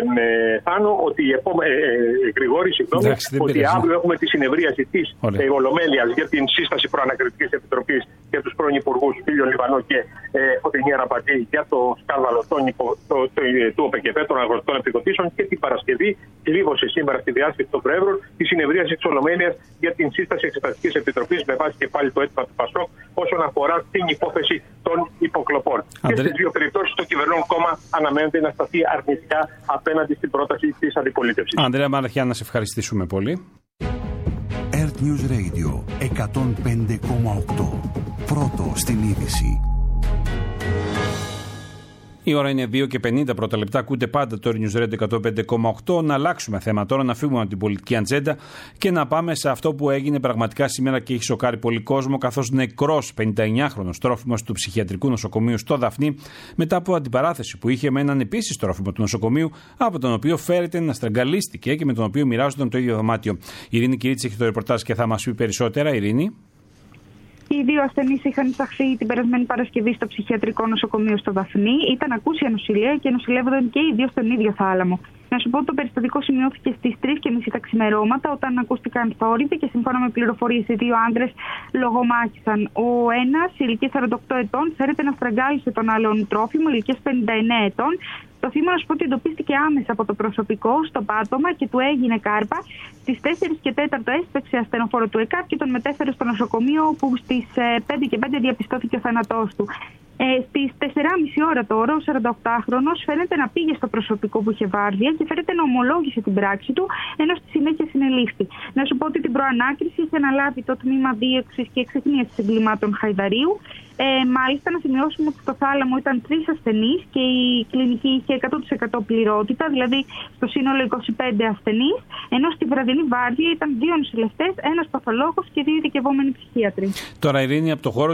Θάνο, ότι Γρηγόρη, ότι αύριο έχουμε τη συνεδρίαση της Ολομέλειας για την σύσταση προανακριτικής επιτροπής για τους πρώην υπουργούς Φίλιο Λιβανό και Φωτεινή Αραμπατή για το σκάνδαλο του ΟΠΕΚΕΠΕ, των αγροτικών επιδοτήσεων, και την Παρασκευή κλείδωσε σήμερα στη διάσκεψη των Προέδρων τη συνεδρίαση της Ολομέλειας για την σύσταση εξεταστικής επιτροπής με βάση και πάλι το αίτημα του ΠΑΣΟΚ όσον αφορά την υπόθεση των υποκλοπών. Και στις δύο περιπτώσεις το κυβερνών κόμμα αναμένεται να σταθεί αρνητικά απέναντι στην πρόταση της αντιπολίτευσης. Ανδρέα Μαραθιά, να σε ευχαριστήσουμε πολύ. Earth News Radio 105,8. Πρώτο στην είδηση. Η ώρα είναι 2 και 50 πρώτα λεπτά. Ακούτε πάντα το News Radio 105,8. Να αλλάξουμε θέμα τώρα, να φύγουμε από την πολιτική ατζέντα και να πάμε σε αυτό που έγινε πραγματικά σήμερα και έχει σοκάρει πολύ κόσμο, καθώς νεκρός 59χρονος τρόφιμος του ψυχιατρικού νοσοκομείου στο Δαφνί, μετά από αντιπαράθεση που είχε με έναν επίσης τρόφιμο του νοσοκομείου, από τον οποίο φέρεται να στραγγαλίστηκε και με τον οποίο μοιράζονταν το ίδιο δωμάτιο. Η Ειρήνη Κυρίτση έχει το ρεπορτάζ και θα μας πει περισσότερα. Ειρήνη. Η οι δύο ασθενείς είχαν εισαχθεί την περασμένη Παρασκευή στο ψυχιατρικό νοσοκομείο στο Δαφνί. Ήταν ακούσια νοσηλεία και νοσηλεύονταν και οι δύο στον ίδιο θάλαμο. Να σου πω ότι το περιστατικό σημειώθηκε στις 3:30 τα ξημερώματα, όταν ακούστηκαν θόρυβοι και σύμφωνα με πληροφορίες οι δύο άντρες λογομάχησαν. Ο ένας, ηλικίας 48 ετών, φέρεται να στραγγάλισε τον άλλον τρόφιμο, ηλικίας 59 ετών. Το θύμα, να σου πω ότι εντοπίστηκε άμεσα από το προσωπικό στο πάτωμα και του έγινε κάρπα. Στις 4:04 έσπεξε ασθενοφόρο του ΕΚΑΠ και τον μετέφερε στο νοσοκομείο, όπου στις 5:05 διαπιστώθηκε ο θάνατός του. Στις 4:30 ώρα τώρα, ο 48χρονος φαίνεται να πήγε στο προσωπικό που είχε βάρδια και φαίνεται να ομολόγησε την πράξη του, ενώ στη συνέχεια συνελήφθη. Να σου πω ότι την προανάκριση είχε αναλάβει το τμήμα δίωξης και εξυχνίασης εγκλημάτων Χαϊδαρίου. Μάλιστα, να σημειώσουμε ότι στο θάλαμο ήταν 3 ασθενείς και η κλινική είχε 100% πληρότητα, δηλαδή στο σύνολο 25 ασθενείς, ενώ στη βραδινή βάρδια ήταν 2 νοσηλευτές, ένας παθολόγος και 2 ειδικευόμενοι ψυχίατροι. Τώρα, Ειρήνη, από το χώρο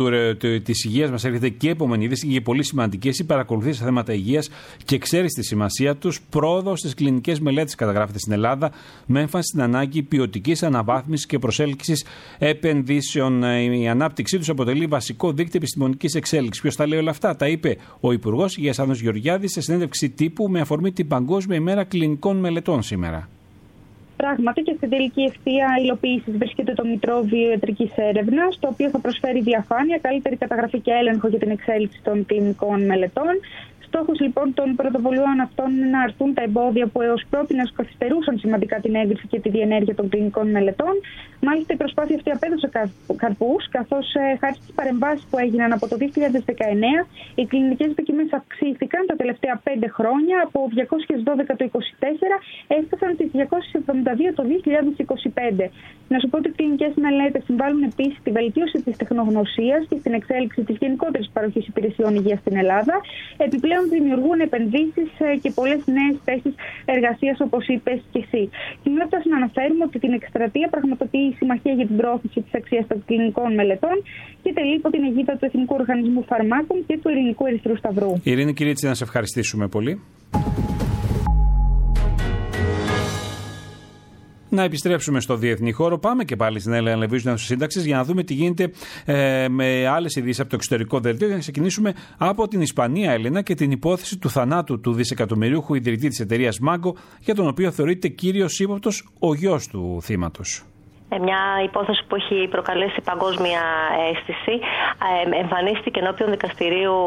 της υγείας μας έρχεται και επόμενη είδηση και πολύ σημαντική. Εσύ παρακολουθείς τα θέματα υγείας και ξέρεις τη σημασία τους. Πρόοδος στις κλινικές μελέτες καταγράφεται στην Ελλάδα, με έμφαση στην ανάγκη ποιοτικής αναβάθμισης και προσέλκυσης επενδύσεων. Η ανάπτυξή τους αποτελεί βασικό δίκτυο επιστημονικής εξέλιξης. Ποιος τα λέει όλα αυτά? Τα είπε ο Υπουργός Υγείας Άννος Γεωργιάδης σε συνέντευξη τύπου με αφορμή την Παγκόσμια ημέρα κλινικών μελετών σήμερα. Πράγματι, και στην τελική ευθεία υλοποίηση βρίσκεται το Μητρό Βιοιατρικής Έρευνας, το οποίο θα προσφέρει διαφάνεια, καλύτερη καταγραφή και έλεγχο για την εξέλιξη των κλινικών μελετών. Στόχος λοιπόν των πρωτοβουλειών αυτών είναι να αρθούν τα εμπόδια που έως πρότινας καθυστερούσαν σημαντικά την έγκριση και τη διενέργεια των κλινικών μελετών. Μάλιστα, η προσπάθεια αυτή απέδωσε καρπούς, καθώς χάρη στις παρεμβάσεις που έγιναν από το 2019, οι κλινικές δοκιμές αυξήθηκαν τα τελευταία 5 χρόνια, από 212 το 2024 έφτασαν στις 272 το 2025. Να σου πω ότι οι κλινικές μελέτες συμβάλλουν επίσης στη βελτίωση της τεχνογνωσίας και στην εξέλιξη της γενικότερης παροχής υπηρεσιών υγείας στην Ελλάδα. Επιπλέον, δημιουργούν επενδύσεις και πολλές νέες θέσεις εργασίας, όπως είπες και εσύ. Κοινότητας να αναφέρουμε ότι την εκστρατεία πραγματοποιεί η Συμμαχία για την Προώθηση της Αξίας των Κλινικών Μελετών και τελεί υπό την αιγίδα του Εθνικού Οργανισμού Φαρμάκων και του Ελληνικού Ερυθρού Σταυρού. Ειρήνη Κυρίτσι, να σε ευχαριστήσουμε πολύ. Να επιστρέψουμε στο διεθνή χώρο. Πάμε και πάλι στην Έλενα Λεβίζου της Σύνταξης για να δούμε τι γίνεται με άλλες ειδήσεις από το εξωτερικό δελτίο. Για να ξεκινήσουμε από την Ισπανία, Έλενα, και την υπόθεση του θανάτου του δισεκατομμυρίουχου ιδρυτή της εταιρείας Mango, για τον οποίο θεωρείται κύριος ύποπτος ο γιος του θύματος. Μια υπόθεση που έχει προκαλέσει παγκόσμια αίσθηση. Εμφανίστηκε ενώπιον δικαστηρίου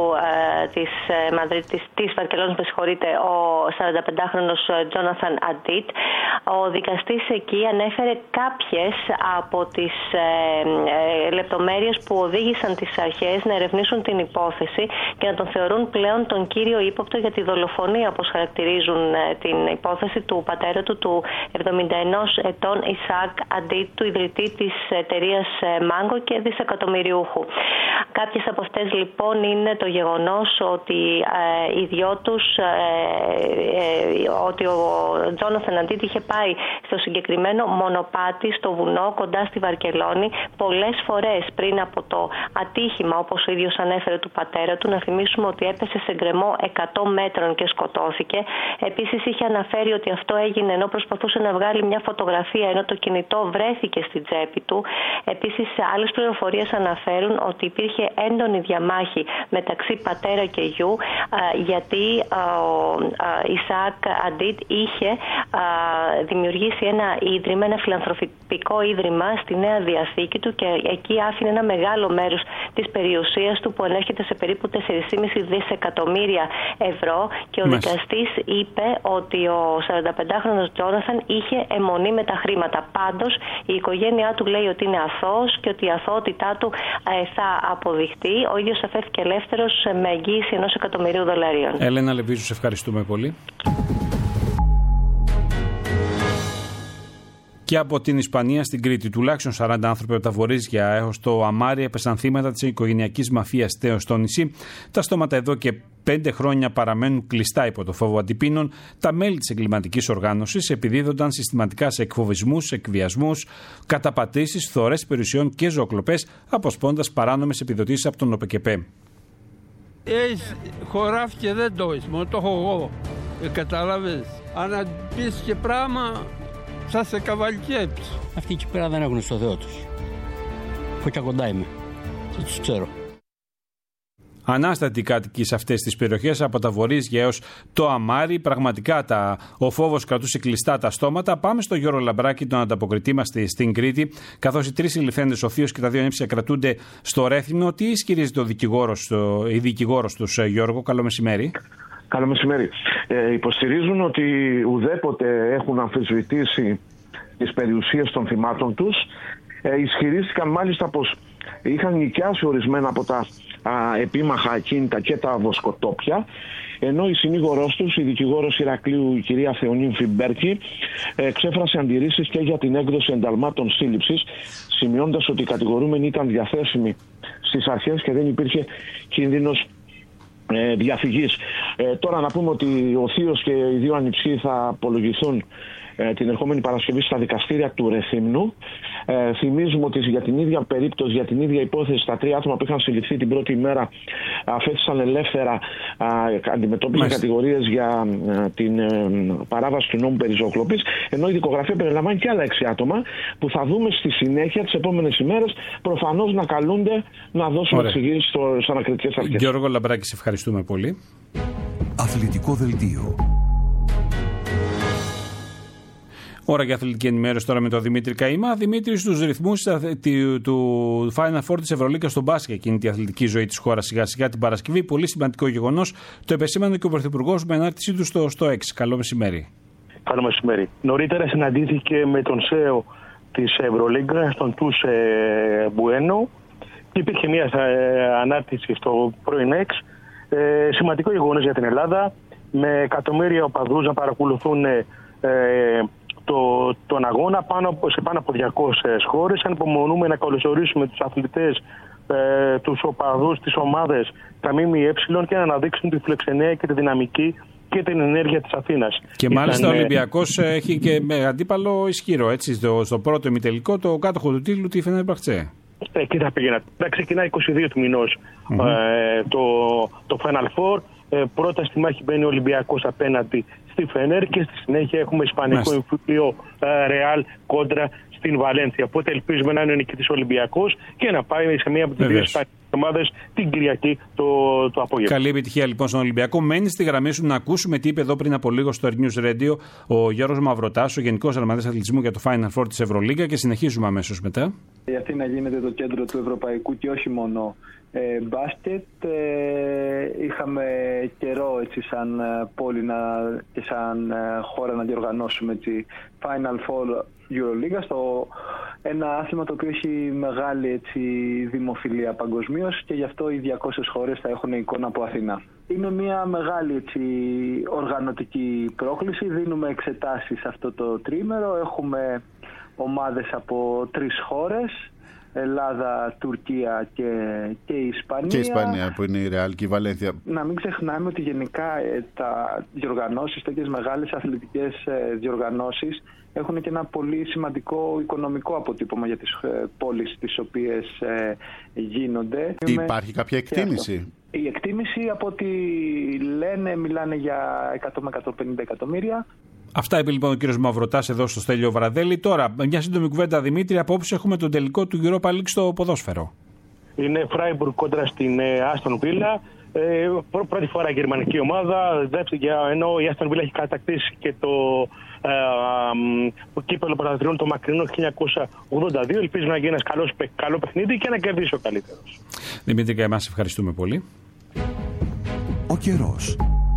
της Βαρκελόνης, ο 45χρονος Τζόναθαν Αντίτ. Ο δικαστής εκεί ανέφερε κάποιες από τις λεπτομέρειες που οδήγησαν τις αρχές να ερευνήσουν την υπόθεση και να τον θεωρούν πλέον τον κύριο ύποπτο για τη δολοφονία, όπως χαρακτηρίζουν την υπόθεση του πατέρα του 71 ετών Ισακ Αντίτ, του ιδρυτή της εταιρείας Mango και δισεκατομμυριούχου. Κάποιες από αυτές λοιπόν είναι το γεγονός ότι οι δυο τους, ότι ο Τζόναθαν Αντίτ είχε πάει στο συγκεκριμένο μονοπάτι στο βουνό κοντά στη Βαρκελόνη πολλές φορές πριν από το ατύχημα, όπως ο ίδιος ανέφερε, του πατέρα του. Να θυμίσουμε ότι έπεσε σε γκρεμό 100 μέτρων και σκοτώθηκε. Επίσης είχε αναφέρει ότι αυτό έγινε ενώ προσπαθούσε να βγάλει μια φωτογραφία, ενώ το κινητό βρέθηκε στην τσέπη του. Επίσης, άλλες πληροφορίες αναφέρουν ότι υπήρχε έντονη διαμάχη μεταξύ πατέρα και γιου, γιατί ο Ισακ Αντίτ είχε δημιουργήσει ένα ίδρυμα, ένα φιλανθρωπικό ίδρυμα στη Νέα Διαθήκη του και εκεί άφηνε ένα μεγάλο μέρος της περιουσίας του που ανέρχεται σε περίπου 4,5 δισεκατομμύρια ευρώ και ο δικαστής είπε ότι ο 45χρονος Τζόναθαν είχε αιμονή με τα χρήματα. Πάντως, η οικογένειά του λέει ότι είναι αθώος και ότι η αθωότητά του θα αποδειχτεί. Ο ίδιος αφέθηκε ελεύθερος με εγγύηση $1 εκατομμυρίου. Έλενα Λεβίζου, σε ευχαριστούμε πολύ. Και από την Ισπανία στην Κρήτη, τουλάχιστον 40 άνθρωποι από τα Βορίζια έως το Αμάρι έπεσαν θύματα της οικογενειακής μαφίας Τέο στο νησί. Τα στόματα εδώ και 5 χρόνια παραμένουν κλειστά υπό το φόβο αντιπίνων. Τα μέλη της εγκληματικής οργάνωσης επιδίδονταν συστηματικά σε εκφοβισμούς, εκβιασμούς, καταπατήσεις, φθορές περιουσιών και ζωοκλοπές, αποσπώντας παράνομες επιδοτήσεις από τον ΟΠΕΚΕΠΕ. Έχεις χωράφι και δεν το έχεις, μόνο το έχω εγώ. Καταλάβες. Αν πεις και πράγμα, θα σε καβαλκέψει. Αυτοί εκεί πέρα δεν έχουν στο Θεό τους. Που και κοντά είμαι. και τους ξέρω. Ανάστατοι κάτοικοι σε αυτές τις περιοχές, από τα Βορίζια έως το Αμάρι, πραγματικά ο φόβος κρατούσε κλειστά τα στόματα. Πάμε στο Γιώργο Λαμπράκη, τον ανταποκριτή μας στην Κρήτη, καθώς οι 3 συλληφθέντες, ο θείος και τα 2 νύψια, κρατούνται στο Ρέθυμνο. Τι ισχυρίζεται η δικηγόρος τους, Γιώργο? Καλό μεσημέρι. Καλό μεσημέρι. Υποστηρίζουν ότι ουδέποτε έχουν αμφισβητήσει τις περιουσίες των θυμάτων τους. Ισχυρίστηκαν μάλιστα πως είχαν νοικιάσει ορισμένα από τα επίμαχα ακίνητα και τα βοσκοτόπια, ενώ η συνήγορός τους, η δικηγόρος Ηρακλείου, η κυρία Θεονύμφη Μπέρκη, εξέφρασε αντιρρήσεις και για την έκδοση ενταλμάτων σύλληψης, σημειώντας ότι οι κατηγορούμενοι ήταν διαθέσιμοι στις αρχές και δεν υπήρχε κίνδυνος διαφυγής. Τώρα να πούμε ότι ο θείος και οι 2 ανιψιοί θα απολογηθούν την ερχόμενη Παρασκευή στα δικαστήρια του Ρεθύμνου. Θυμίζουμε ότι για την ίδια περίπτωση, για την ίδια υπόθεση, τα 3 άτομα που είχαν συλληφθεί την πρώτη ημέρα αφέθησαν ελεύθερα, αντιμετώπιζαν κατηγορίες για την παράβαση του νόμου περί ζωοκλοπής, ενώ η δικογραφία περιλαμβάνει και άλλα 6 άτομα που θα δούμε στη συνέχεια τις επόμενες ημέρες προφανώς να καλούνται να δώσουν εξηγήσεις στις ανακριτικές αρχές. Γιώργο Λαμπράκη, σε ευχαριστούμε πολύ. Αθλητικό δελτίο. Ώρα για αθλητική ενημέρωση τώρα με τον Δημήτρη Καΐμα. Δημήτρη, στους ρυθμούς του Final Four της Ευρωλίγκας στον μπάσκετ, εκείνη τη αθλητική ζωή της χώρας σιγά-σιγά την Παρασκευή. Πολύ σημαντικό γεγονός. Το επεσήμανε και ο Πρωθυπουργός με ανάρτησή του στο X. Καλό μεσημέρι. Καλό μεσημέρι. Νωρίτερα συναντήθηκε με τον ΣΕΟ της Ευρωλίγκας, τον Τους Μπουένο, και υπήρχε μια ανάρτηση στο πρώην X. Σημαντικό γεγονός για την Ελλάδα, με εκατομμύρια οπαδούς να παρακολουθούν τον αγώνα σε πάνω από 200 χώρες. Ανυπομονούμε να καλωσορίσουμε τους αθλητές, τους οπαδούς, τις ομάδες, τα ΜΜΕ και να αναδείξουν τη φιλοξενία και τη δυναμική και την ενέργεια της Αθήνας. Και μάλιστα ο Ολυμπιακός έχει και με αντίπαλο ισχυρό, έτσι, στο πρώτο ημιτελικό, το κάτοχο του τίτλου, τη Φενέρμπαχτσε. Εκεί θα πήγαινα. Ξεκινάει 22 του μηνός το Final Four. Πρώτα στη μάχη μπαίνει ο Ολυμπιακός απέναντι στη Φενέρ και στη συνέχεια έχουμε ισπανικό εμφύλιο Ρεάλ κόντρα στην Βαλένθια. Οπότε ελπίζουμε να είναι ο νικητής Ολυμπιακός και να πάει σε μία από τις 2 ισπανικές ομάδες την Κυριακή το απόγευμα. Καλή επιτυχία λοιπόν στον Ολυμπιακό. Μένει στη γραμμή σου να ακούσουμε τι είπε εδώ πριν από λίγο στο Earth News Radio ο Γιώργος Μαυροτάς, ο Γενικός Γραμματέας Αθλητισμού για το Final Four της Ευρωλίγκα, και συνεχίζουμε αμέσως μετά. Η Αθήνα γίνεται το κέντρο του ευρωπαϊκού και όχι μόνο μπάσκετ. Είχαμε καιρό έτσι σαν πόλη και σαν χώρα να διοργανώσουμε τη Final Four Euroliga, ένα άθλημα το οποίο έχει μεγάλη έτσι δημοφιλία παγκοσμίως και γι' αυτό οι 200 χώρες θα έχουν εικόνα από Αθήνα. Είναι μια μεγάλη έτσι οργανωτική πρόκληση. Δίνουμε εξετάσεις αυτό το τρίμερο. Έχουμε ομάδες από 3 χώρες. Ελλάδα, Τουρκία και η Ισπανία. Και η Ισπανία που είναι η Ρεάλ και η Βαλένθια. Να μην ξεχνάμε ότι γενικά τα διοργανώσεις, τέτοιες μεγάλες αθλητικές διοργανώσεις έχουν και ένα πολύ σημαντικό οικονομικό αποτύπωμα για τις πόλεις τις οποίες γίνονται. Υπάρχει κάποια εκτίμηση? Η εκτίμηση από ό,τι μιλάνε για 100 με 150 εκατομμύρια. Αυτά είπε λοιπόν ο κύριος Μαυροτάς εδώ στο Στέλιο Βραδέλη. Τώρα, μια σύντομη κουβέντα, Δημήτρη. Απόψε έχουμε τον τελικό του Europa League στο ποδόσφαιρο. Είναι Φράιμπουργκ κόντρα στην Άστον Βίλα. Πρώτη φορά γερμανική ομάδα. Ενώ η Άστον Βίλα έχει κατακτήσει και το κύπελλο πρωταθλητριών το μακρινό 1982. Ελπίζουμε να γίνει ένα καλό παιχνίδι και να κερδίσει ο καλύτερος. Δημήτρη, και εμάς ευχαριστούμε πολύ. Ο καιρός.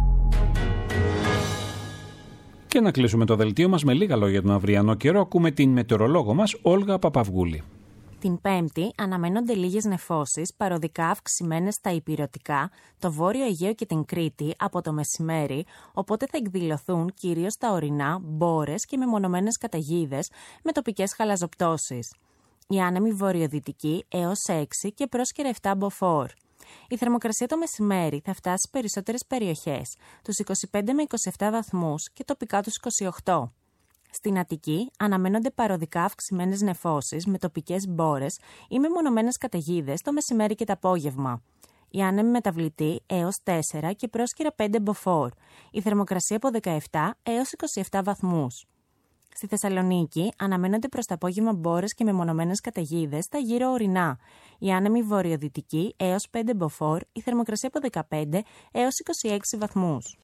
Και να κλείσουμε το δελτίο μας με λίγα λόγια για τον αυριανό καιρό. Ακούμε την μετεωρολόγο μας, Όλγα Παπαυγούλη. Την Πέμπτη αναμένονται λίγες νεφώσεις, παροδικά αυξημένες στα ηπειρωτικά, το Βόρειο Αιγαίο και την Κρήτη από το μεσημέρι, οπότε θα εκδηλωθούν κυρίως τα ορεινά, μπόρες και μεμονωμένες καταιγίδες με τοπικές χαλαζοπτώσεις. Η άνεμη βορειοδυτική έως 6 και πρόσκαιρα 7 μποφόρ. Η θερμοκρασία το μεσημέρι θα φτάσει στις περισσότερες περιοχές, τους 25 με 27 βαθμούς και τοπικά τους 28. Στην Αττική αναμένονται παροδικά αυξημένες νεφώσεις με τοπικές μπόρες ή μεμονωμένες καταιγίδες το μεσημέρι και το απόγευμα. Η άνεμη μεταβλητή έως 4 και πρόσκαιρα 5 μποφόρ. Η θερμοκρασία από 17 έως 27 βαθμούς. Στη Θεσσαλονίκη αναμένονται προς το απόγευμα μπόρες και μεμονωμένες καταιγίδες στα γύρω ορεινά. Η άνεμη βορειοδυτική έως 5 μποφόρ, η θερμοκρασία από 15 έως 26 βαθμούς.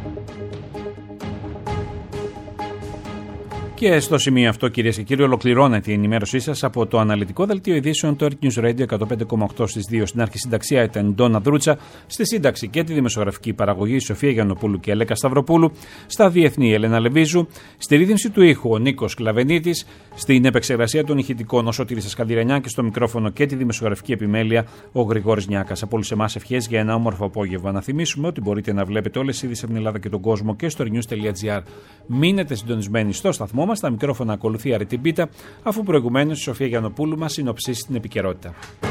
Και στο σημείο αυτό, κυρίες και κύριοι, ολοκληρώνεται η ενημέρωσή σας από το αναλυτικό δελτίο ειδήσεων του Earth News Radio 105,8 στις 2. Στην αρχισυνταξία ήταν η Ντόνα Δρούτσα, στη σύνταξη και τη δημοσιογραφική παραγωγή η Σοφία Γιαννοπούλου και Ελέκα Σταυροπούλου, στα διεθνή η Ελένα Λεβίζου, στη ρύθμιση του ήχου ο Νίκος Κλαβενίτης, στην επεξεργασία των ηχητικών ο Σωτήρης Ασκανδυρανιά και στο μικρόφωνο και τη δημοσιογραφική επιμέλεια ο Γρηγόρης Νιάκας. Από όλους εμάς ευχές για ένα όμορφο απόγευμα. Να θυμίσουμε ότι μπορείτε να βλέπετε όλες τις ειδήσεις από την Ελλάδα και τον κόσμο και στο news.gr. Μείνετε συντονισμένοι στο σταθμό μας. Στα μικρόφωνα ακολουθεί Αρετή Μπίτα, αφού προηγουμένως η Σοφία Γιαννοπούλου μας συνοψίσει την επικαιρότητα.